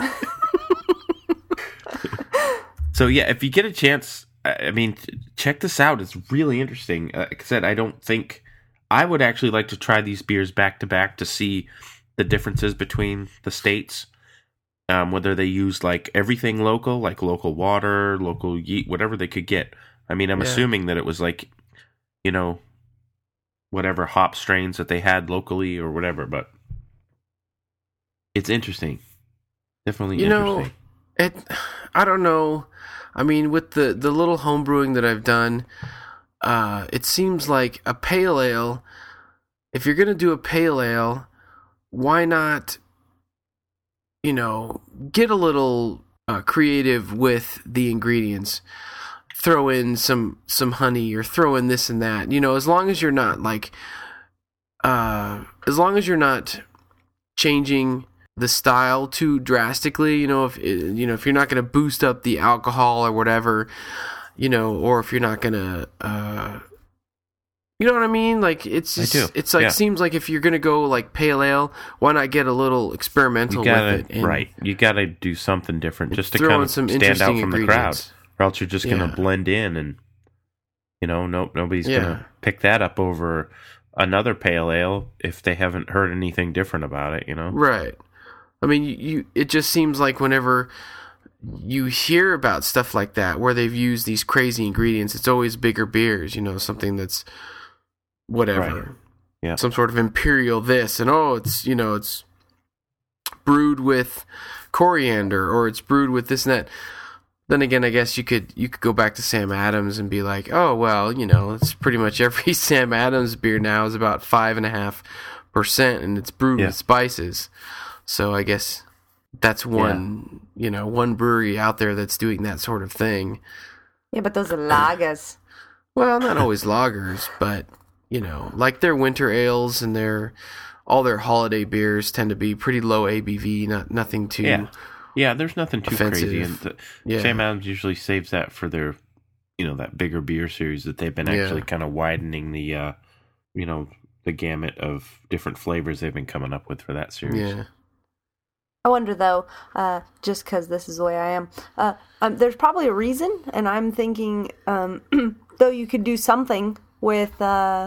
So yeah, if you get a chance, I mean, check this out. It's really interesting. Like I said, I don't think. I would actually like to try these beers back to back to see the differences between the states. Whether they use like everything local, like local water, local yeast, whatever they could get. I mean, I'm assuming that it was like, you know, whatever hop strains that they had locally or whatever, but it's interesting. Definitely interesting. I don't know. I mean, with the little home brewing that I've done, it seems like a pale ale, if you're going to do a pale ale, why not, you know, get a little creative with the ingredients. Throw in some honey or throw in this and that. You know, as long as you're not like, as long as you're not changing the style too drastically, you know, if you're not going to boost up the alcohol or whatever, you know, or if you're not going to, You know what I mean? Like, it's just, I do. it's like, Yeah. seems like if you're going to go like pale ale, why not get a little experimental with it? And right. You got to do something different just to throw kind in of some stand out interesting from the crowd. ingredients. Or else you're just going to blend in and, nobody's going to pick that up over another pale ale if they haven't heard anything different about it, Right. I mean, it just seems like whenever you hear about stuff like that, where they've used these crazy ingredients, it's always bigger beers, something that's whatever. Right. Yeah. Some sort of imperial this, and it's brewed with coriander, or it's brewed with this and that. Then again, I guess you could go back to Sam Adams and be like, oh, well, it's pretty much every Sam Adams beer now is about 5.5%, and it's brewed with spices. So I guess that's one brewery out there that's doing that sort of thing. Yeah, but those are lagers. Well, not always lagers, but, like their winter ales and all their holiday beers tend to be pretty low ABV, nothing too... Yeah, there's nothing too offensive. crazy. And Sam Adams usually saves that for their, that bigger beer series that they've been actually kind of widening the, the gamut of different flavors they've been coming up with for that series. Yeah. I wonder, though, just because this is the way I am, there's probably a reason, and I'm thinking, though you could do something with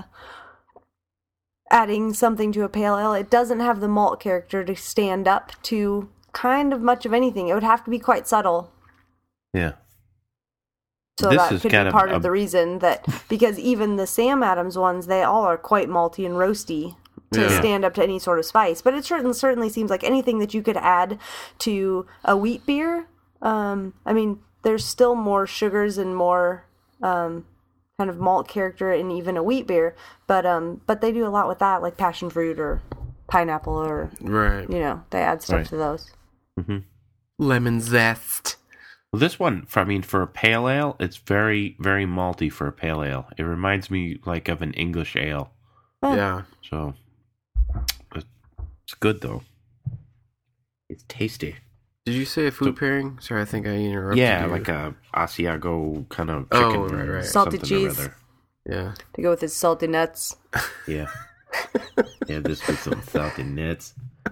adding something to a pale ale, it doesn't have the malt character to stand up to kind of much of anything. It would have to be quite subtle. Yeah. So this that is could kind be part of the reason that, because even the Sam Adams ones, they all are quite malty and roasty to stand up to any sort of spice. But it certainly seems like anything that you could add to a wheat beer. I mean, there's still more sugars and more kind of malt character in even a wheat beer. But they do a lot with that, like passion fruit or pineapple or, they add stuff to those. Mm-hmm. Lemon zest. Well, this one, for a pale ale, it's very, very malty for a pale ale. It reminds me like of an English ale. Yeah. So, it's good though. It's tasty. Did you say a food pairing? Sorry, I think I interrupted Yeah, you. like a Asiago kind of chicken. Right. Salty cheese. Yeah. To go with his salty nuts. Yeah. Yeah, this with some salty nuts.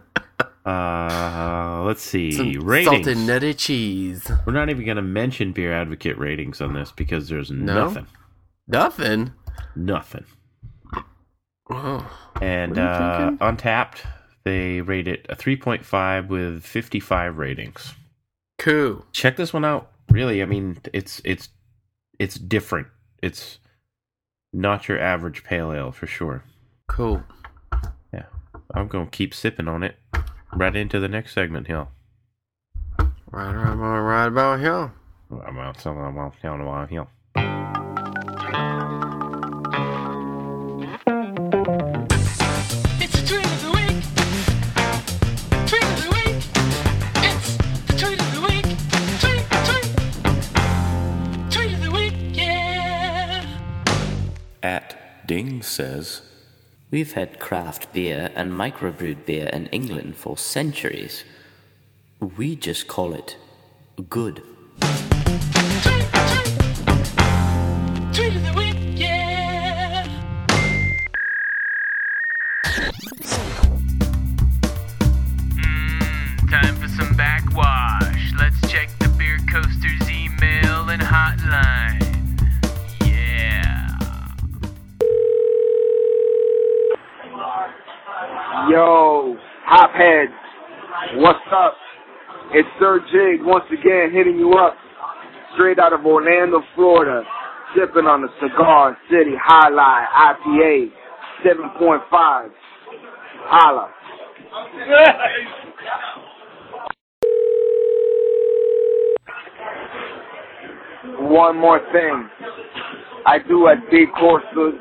Let's see. Some ratings. salted nutty cheese. We're not even going to mention Beer Advocate ratings on this because there's nothing. Nothing? Nothing. Oh. And Untapped, they rate it a 3.5 with 55 ratings. Cool. Check this one out. Really, I mean, it's different. It's not your average pale ale for sure. Cool. Yeah. I'm going to keep sipping on it right into the next segment here. Right about here. It's the tweet of the week. Tweet of the week. It's the tweet of the week. Tweet of the week, yeah. At Ding says, We've had craft beer and microbrewed beer in England for centuries. We just call it good. Tweet of the week, yeah. Time for some backwash. Let's check the Beer Coaster's email and hotline. Yeah. Yo, hopheads, what's up? It's Sir Jig once again hitting you up, straight out of Orlando, Florida, sipping on the Cigar City Highlight IPA 7.5. Holla. One more thing. I do a beer course.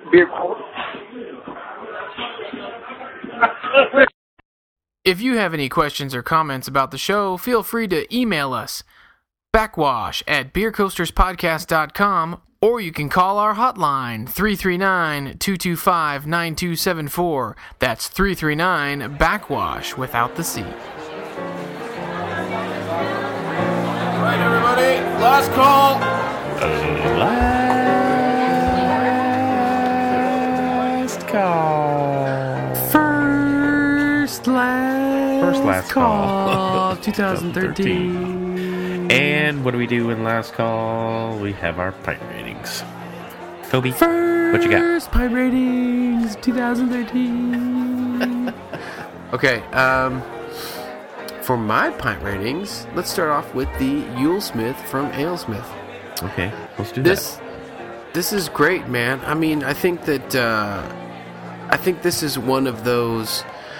If you have any questions or comments about the show, feel free to email us, backwash@beercoasterspodcast.com, or you can call our hotline, 339-225-9274. That's 339-BACKWASH without the C. All right, everybody, last call. First last call 2013. And what do we do in last call? We have our pint ratings. Toby, what you got? First pint ratings 2013. Okay, for my pint ratings, let's start off with the Yule Smith from AleSmith. Okay, let's do that. This is great, man. I mean, I think that this is one of those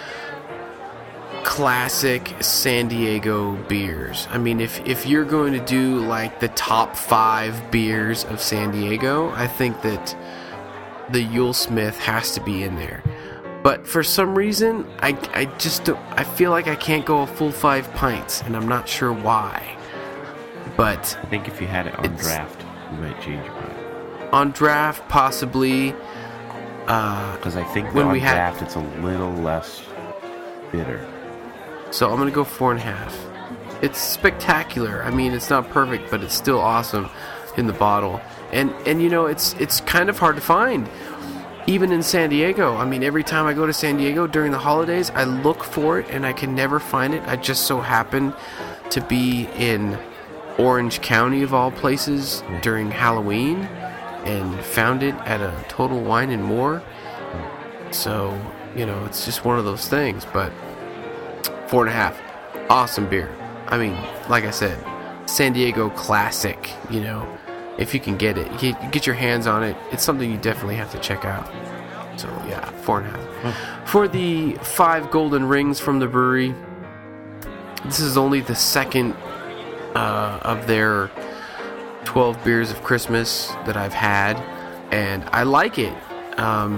classic San Diego beers. I mean, if you're going to do like the top 5 beers of San Diego, I think that the Yule Smith has to be in there. But for some reason, I just don't, I feel like I can't go a full 5 pints, and I'm not sure why. But I think if you had it on draft, you might change your mind. On draft, possibly. Because I think when on draft, it's a little less bitter. So I'm going to go 4.5. It's spectacular. I mean, it's not perfect, but it's still awesome in the bottle. And you know, it's kind of hard to find. Even in San Diego. I mean, every time I go to San Diego during the holidays, I look for it and I can never find it. I just so happen to be in Orange County, of all places, during Halloween and found it at a Total Wine and More. So, you know, it's just one of those things. But 4.5. Awesome beer. I mean, like I said, San Diego classic, you know. If you can get it, get your hands on it. It's something you definitely have to check out. So, yeah, 4.5. For the 5 golden rings from the brewery, this is only the second of their 12 beers of Christmas that I've had, and I like it. I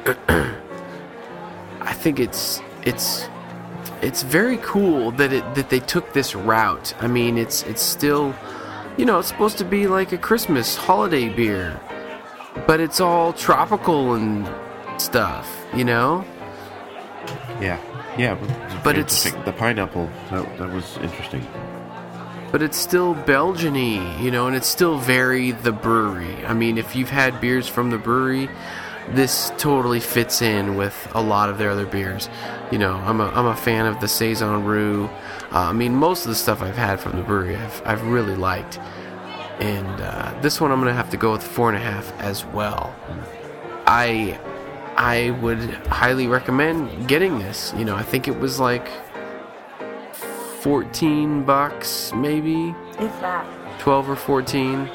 think it's very cool that they took this route. I mean, it's still, you know, it's supposed to be like a Christmas holiday beer, but it's all tropical and stuff, you know? Yeah, but it's the pineapple. That was interesting. But it's still Belgian-y, you know, and it's still very the brewery. I mean, if you've had beers from the brewery, this totally fits in with a lot of their other beers. You know, I'm a fan of the Saison Roux. I mean, most of the stuff I've had from the brewery I've really liked. And this one I'm going to have to go with 4.5 as well. I would highly recommend getting this. You know, I think it was like $14 maybe. If that. 12 or 14.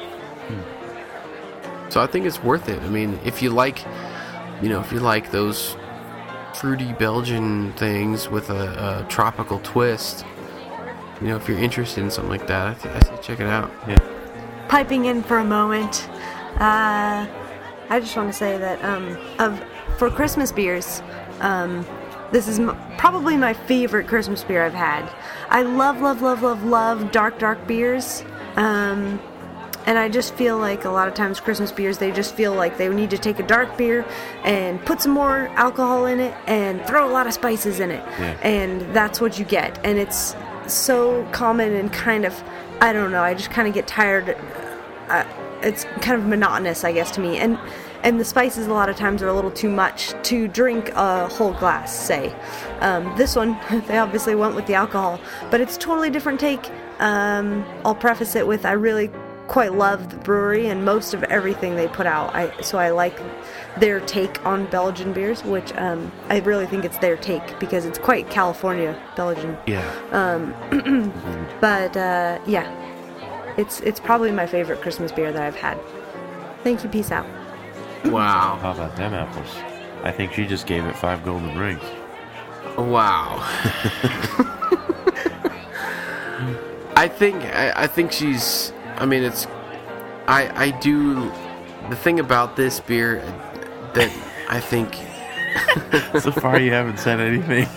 So I think it's worth it. I mean, if you like those fruity Belgian things with a tropical twist, you know, if you're interested in something like that, I say check it out. Yeah. Piping in for a moment, I just want to say that for Christmas beers, this is probably my favorite Christmas beer I've had. I love dark beers. And I just feel like a lot of times Christmas beers, they just feel like they need to take a dark beer and put some more alcohol in it and throw a lot of spices in it. Yeah. And that's what you get. And it's so common and kind of, I don't know, I just kind of get tired. It's kind of monotonous, I guess, to me. And the spices a lot of times are a little too much to drink a whole glass, say. This one, they obviously went with the alcohol, but it's a totally different take. I'll preface it with I really quite love the brewery and most of everything they put out. So I like their take on Belgian beers, which I really think it's their take because it's quite California Belgian. Yeah. But yeah, it's probably my favorite Christmas beer that I've had. Thank you. Peace out. Wow. How about them apples? I think she just gave it 5 golden rings. Wow. I think she's. I mean, it's. I do. The thing about this beer that I think. So far, you haven't said anything.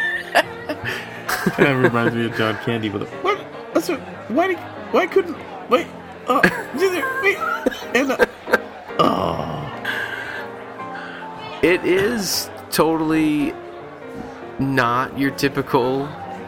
That reminds me of John Candy with a. What? Why couldn't. Wait. Wait. And. Oh. It is totally not your typical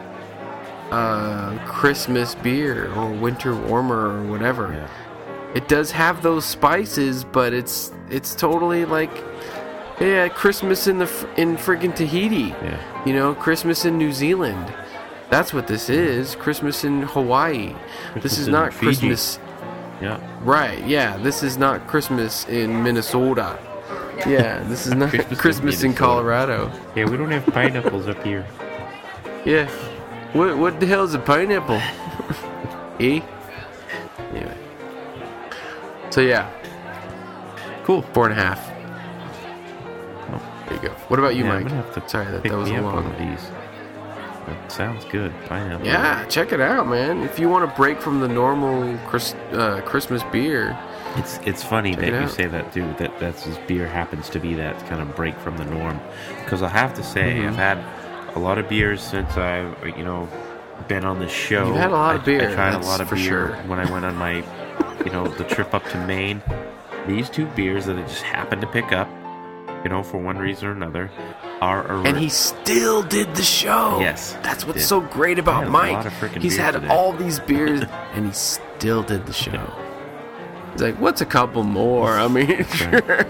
Christmas beer or winter warmer or whatever. Yeah. It does have those spices, but it's totally like Yeah, Christmas in friggin' Tahiti. Yeah. You know, Christmas in New Zealand. That's what this is. Christmas in Hawaii. This is not Fiji. Christmas. Yeah. Right, yeah. This is not Christmas in Minnesota. Yeah, this is not Christmas in Colorado. Yeah, we don't have pineapples up here. Yeah. What the hell is a pineapple? Eh? Anyway. So yeah. Cool. 4.5. There you go. What about you, Yeah, Mike? I'm gonna have to Sorry, that pick was me a up long one of these. That sounds good. Pineapple. Yeah, check it out, man. If you want to break from the normal Christmas beer, It's funny Check that it you out. say that too. That's this beer happens to be that kind of break from the norm. Because I have to say, Mm-hmm. I've had a lot of beers since I've been on this show. You've had a lot of beer, I tried a that's lot of for beer sure. when I went on my the trip up to Maine. These two beers that I just happened to pick up, for one reason or another, are and he still did the show. Yes, that's what's did. so great I about had a Mike. lot of frickin' He's beer had today. all these beers, and he still did the show. He's like, "What's a couple more?" I mean, sure.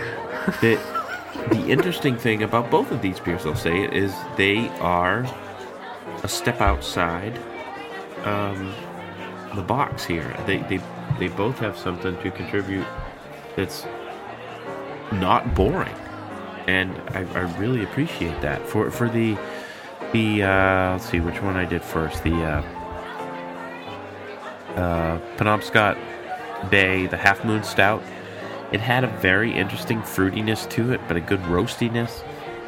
The interesting thing about both of these beers, I'll say, is they are a step outside the box here. They both have something to contribute that's not boring, and I really appreciate that. For the let's see which one I did first. The Penobscot Bay, the Half Moon Stout. It had a very interesting fruitiness to it, but a good roastiness.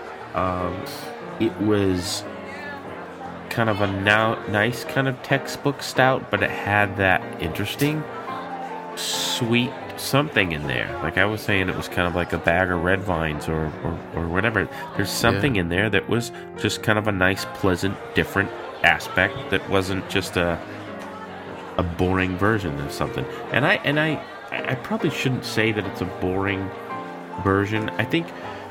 It was kind of a nice kind of textbook stout, but it had that interesting sweet something in there. Like I was saying, it was kind of like a bag of red vines or whatever. There's something in there that was just kind of a nice, pleasant, different aspect that wasn't just a boring version of something. And I probably shouldn't say that it's a boring version. I think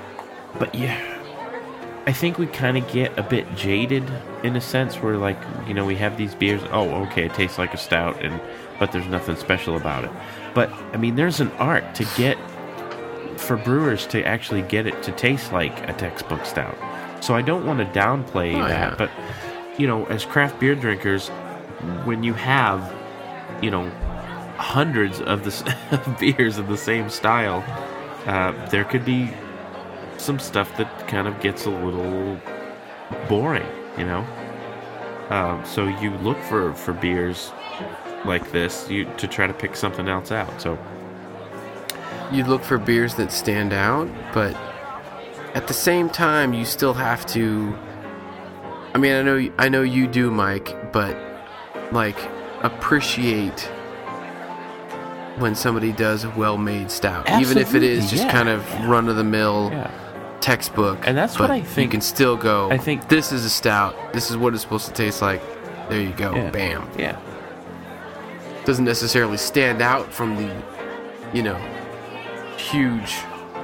we kind of get a bit jaded in a sense where, like, we have these beers. Oh, okay, it tastes like a stout, but there's nothing special about it. But I mean, there's an art to get for brewers to actually get it to taste like a textbook stout. So I don't want to downplay that. Yeah. But as craft beer drinkers, when you have hundreds of the beers of the same style, there could be some stuff that kind of gets a little boring, so you look for beers like this to try to pick something else out. So you look for beers that stand out, but at the same time, you still have to. I mean, I know you do, Mike, but like appreciate when somebody does a well-made stout, even if it is just kind of run-of-the-mill textbook. And that's what I think. You can still go, I think this is a stout. This is what it's supposed to taste like. There you go. Yeah. Bam. Yeah. Doesn't necessarily stand out from the, huge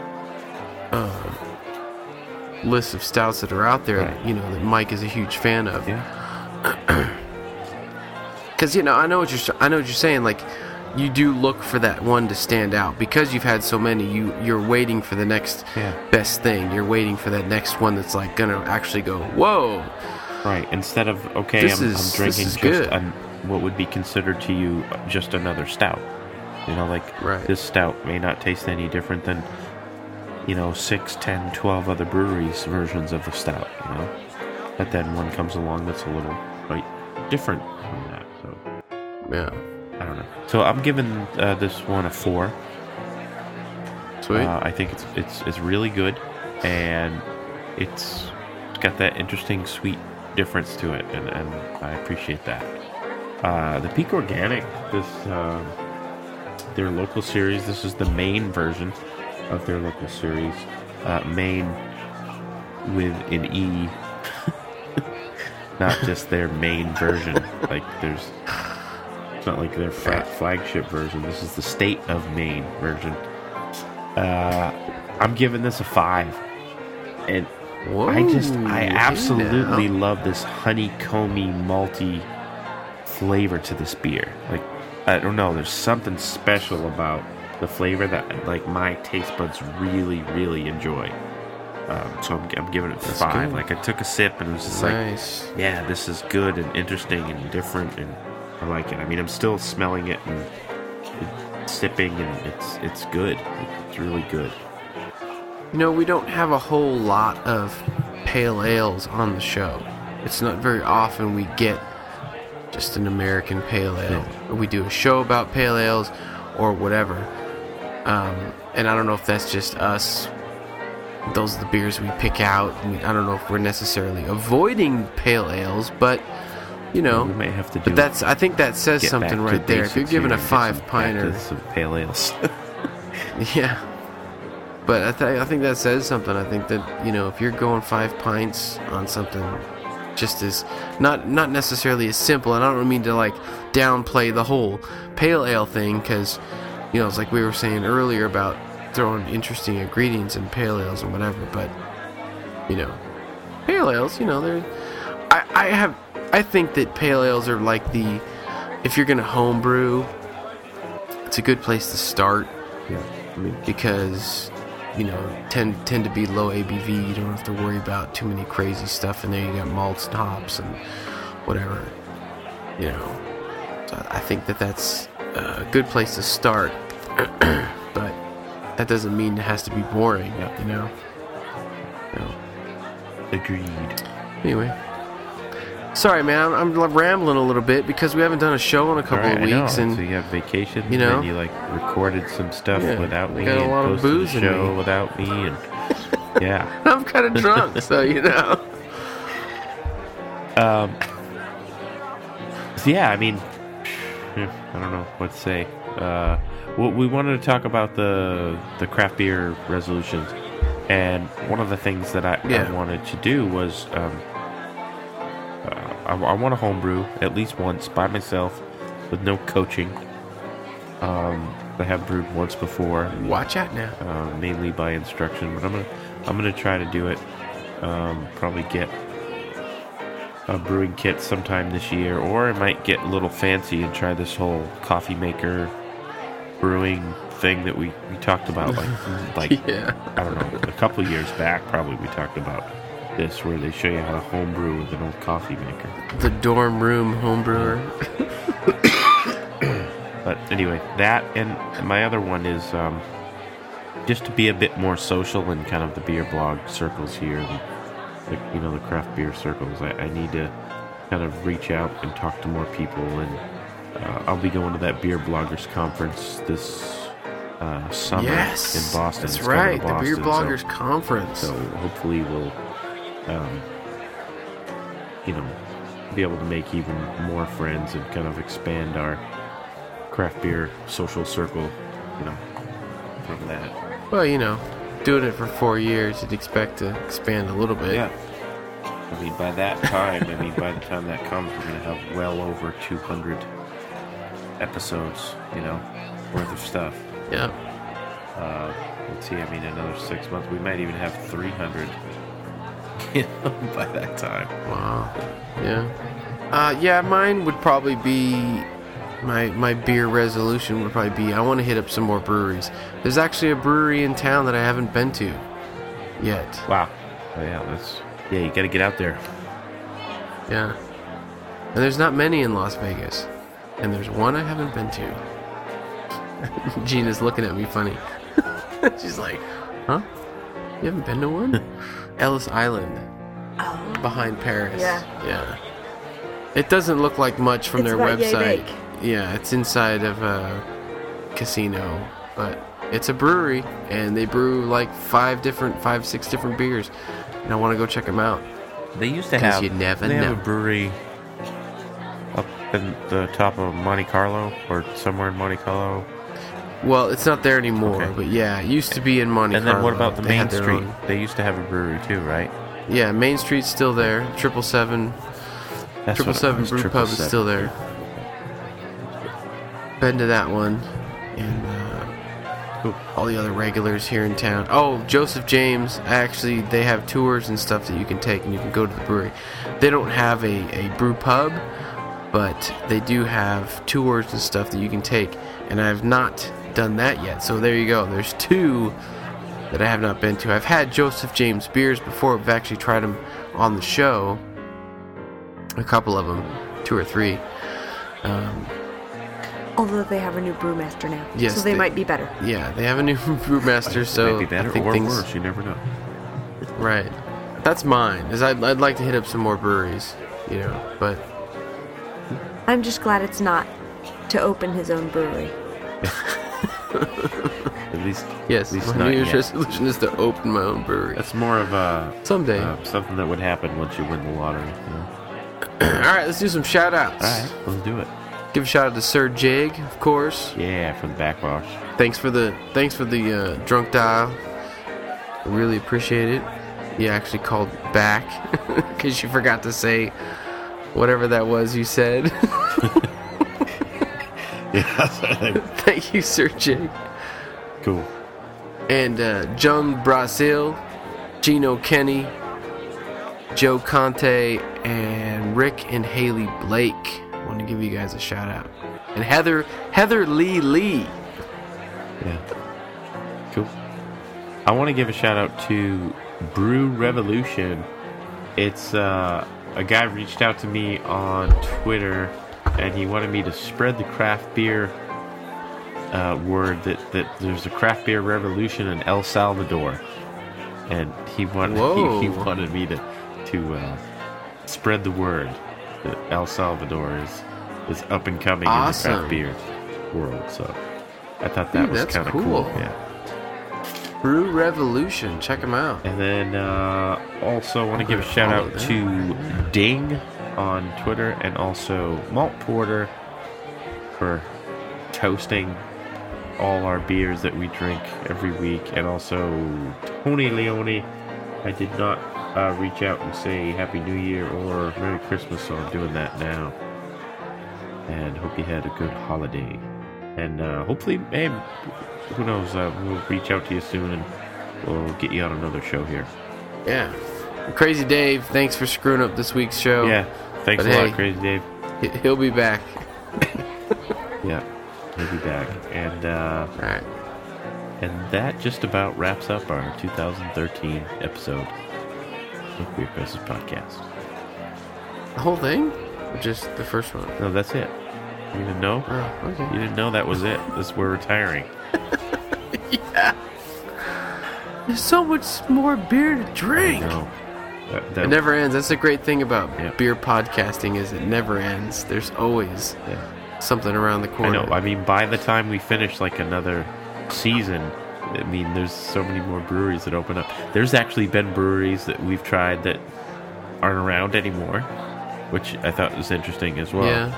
list of stouts that are out there, Right. that Mike is a huge fan of. Yeah. Because I know what you're saying. Like, you do look for that one to stand out because you've had so many. You're waiting for the next best thing. You're waiting for that next one that's like gonna actually go, whoa. Right. Instead of I'm drinking just what would be considered to you just another stout. This stout may not taste any different than 6, 10, 12 other breweries' versions of the stout. But then one comes along that's a little different from that. So yeah. I don't know. So I'm giving this one a 4. Sweet. I think it's really good, and it's got that interesting sweet difference to it, and I appreciate that. The Peak Organic, their local series. This is the Maine version of their local series. Maine with an E, not just their main version. It's not like their flagship version. This is the State of Maine version. I'm giving this a 5, and Whoa, I absolutely love this honeycomby, malty flavor to this beer. Like, I don't know, there's something special about the flavor that like my taste buds really, really enjoy. So I'm giving it 5. good. Like I took a sip and it was just Nice. like, yeah, this is good and interesting and different, and I like it. I mean, I'm still smelling it and sipping, and it's good. It's really good. You know, we don't have a whole lot of pale ales on the show. It's not very often we get just an American pale ale. We do a show about pale ales or whatever. And I don't know if that's just us. Those are the beers we pick out. I don't know if we're necessarily avoiding pale ales, but you know, we may have to do. But I think that says something right there. If you're given a 5-pinter, some pale ales. yeah. But I think that says something. I think that, you know, if you're going 5 pints on something just as not necessarily as simple, and I don't mean to like downplay the whole pale ale thing, because, you know, it's like we were saying earlier about throwing interesting ingredients in pale ales and whatever, but, you know, pale ales, you know, they're I think that pale ales are like if you're gonna homebrew, it's a good place to start. Yeah, I mean, because, you know, tend to be low ABV. You don't have to worry about too many crazy stuff in there. You got malts and hops and whatever, you know. So I think that's a good place to start, but that doesn't mean it has to be boring. You know. agreed. Anyway. Sorry, man. I'm rambling a little bit because we haven't done a show in a couple of weeks, and so you have vacation. You know, and you like recorded some stuff without me, got a lot and of posted booze a in show me. without me, and yeah, I'm kind of drunk, so you know. So yeah, I mean, I don't know what to say. We wanted to talk about the craft beer resolutions, and one of the things that I wanted to do was. I want to homebrew at least once by myself with no coaching. I have brewed once before. Watch out now. Mainly by instruction, but I'm gonna try to do it. Probably get a brewing kit sometime this year, or I might get a little fancy and try this whole coffee maker brewing thing that we talked about like yeah. I don't know, a couple years back. Probably we talked about this, where they show you how to homebrew with an old coffee maker. The dorm room homebrewer. But anyway, that and my other one is just to be a bit more social in kind of the beer blog circles here, the craft beer circles. I need to kind of reach out and talk to more people, and I'll be going to that beer bloggers conference this summer in Boston. That's It's right, coming to the beer Boston, bloggers conference. So hopefully we'll be able to make even more friends and kind of expand our craft beer social circle, from that. Well, doing it for 4 years, you'd expect to expand a little bit. Yeah. I mean, by that time, by the time that comes, we're going to have well over 200 episodes, worth of stuff. Yeah. Let's see, another 6 months, we might even have 300. By that time. Wow. Yeah. Mine would probably be my beer resolution would probably be I want to hit up some more breweries. There's actually a brewery in town that I haven't been to yet. Wow. Oh, yeah, you got to get out there. Yeah. And there's not many in Las Vegas. And there's one I haven't been to. Gina's looking at me funny. She's like, huh? You haven't been to one? Ellis Island, behind Paris. Yeah. It doesn't look like much from their website. Yeah, it's inside of a casino, but it's a brewery, and they brew like 5, 6 different beers, and I want to go check them out. They used to have. You never they know. have a brewery up in the top of Monte Carlo, or somewhere in Monte Carlo. Well, it's not there anymore, but yeah, it used to be in Monte Carlo. And then what about the Main Street? Own. They used to have a brewery too, right? Yeah, Main Street's still there. 777 Brew Pub is still there. Been to that one, and all the other regulars here in town. Oh, Joseph James. Actually, they have tours and stuff that you can take, and you can go to the brewery. They don't have a brew pub, but they do have tours and stuff that you can take. And I have not done that yet. So there you go. There's 2 that I have not been to. I've had Joseph James beers before. I've actually tried them on the show. A couple of them, 2 or 3. Although they have a new brewmaster now, yes, so they might be better. Yeah, they have a new brewmaster, so maybe better or worse. You never know. Right, that's mine. Is I'd like to hit up some more breweries, but I'm just glad it's not to open his own brewery. At least, yes. At least my New Year's resolution is to open my own brewery. That's more of a someday something that would happen once you win the lottery. All right, let's do some shout outs. All right, let's do it. Give a shout out to Sir Jig, of course. Yeah, for the backwash. Thanks for the drunk dial. I really appreciate it. You actually called back because you forgot to say whatever that was you said. Thank you, Sir Jig. Cool. And Jung Brasil, Gino Kenny, Joe Conte, and Rick and Haley Blake. I want to give you guys a shout out. And Heather Lee. Yeah. Cool. I want to give a shout out to Brew Revolution. It's a guy reached out to me on Twitter, and he wanted me to spread the craft beer word that there's a craft beer revolution in El Salvador, and he wanted me to spread the word that El Salvador is up and coming in the craft beer world. So I thought that was kind of cool. Yeah. Brew Revolution, check them out. And then also want to give a shout out to Ding on Twitter, and also Malt Porter for toasting all our beers that we drink every week, and also Tony Leone. I did not reach out and say Happy New Year or Merry Christmas, so I'm doing that now. And hope you had a good holiday. And hopefully, hey, who knows, we'll reach out to you soon and we'll get you on another show here. Yeah. Crazy Dave, thanks for screwing up this week's show. Yeah, thanks a lot, Crazy Dave. He'll be back. Yeah, he'll be back. And, all right. And that just about wraps up our 2013 episode of Beer Coasters Podcast. The whole thing? Or just the first one? No, that's it. You didn't know? Oh, okay. You didn't know that was it. We're retiring. Yeah. There's so much more beer to drink. I know. It never ends. That's the great thing about beer podcasting, is it never ends. There's always something around the corner. I know. I mean, by the time we finish like another season, I mean, there's so many more breweries that open up. There's actually been breweries that we've tried that aren't around anymore, which I thought was interesting as well. Yeah.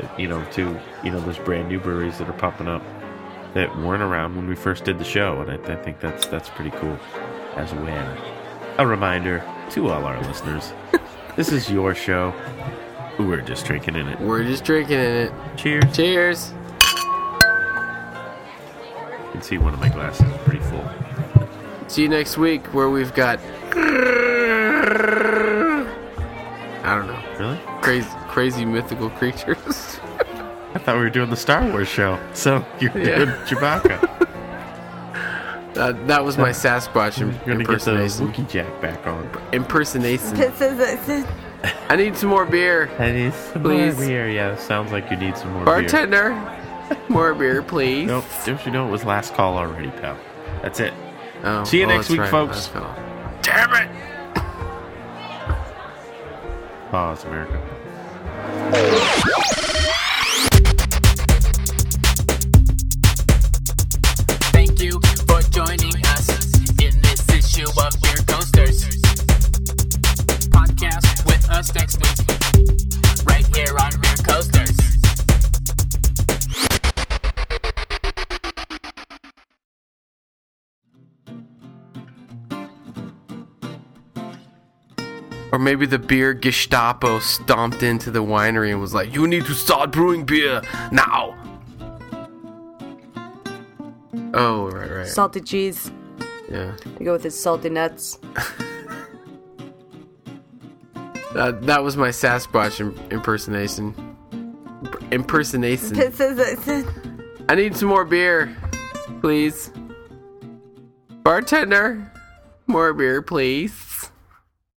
There's brand new breweries that are popping up that weren't around when we first did the show, and I think that's pretty cool as well. A reminder to all our listeners, this is your show. We're just drinking in it. We're just drinking in it. Cheers. Cheers. You can see one of my glasses is pretty full. See you next week, where we've got I don't know. Really? Crazy mythical creatures. I thought we were doing the Star Wars show, so you're doing Chewbacca. That was my Sasquatch impersonation. Get the Wookiee Jack back on. Impersonation. I need some more beer. I need some more beer. Yeah, sounds like you need some more Bartender, more beer, please. Nope, don't you know it was last call already, pal? That's it. Oh, see you next week, folks. Damn it! Pause, America. Thank you for joining us in this issue of Beer Coasters. Podcast with us next week, right here on Beer Coasters. Or maybe the beer Gestapo stomped into the winery and was like, "You need to start brewing beer now." Oh, right. Salty cheese. Yeah. I go with his salty nuts. That was my Sasquatch impersonation. I need some more beer. Please. Bartender, more beer, please.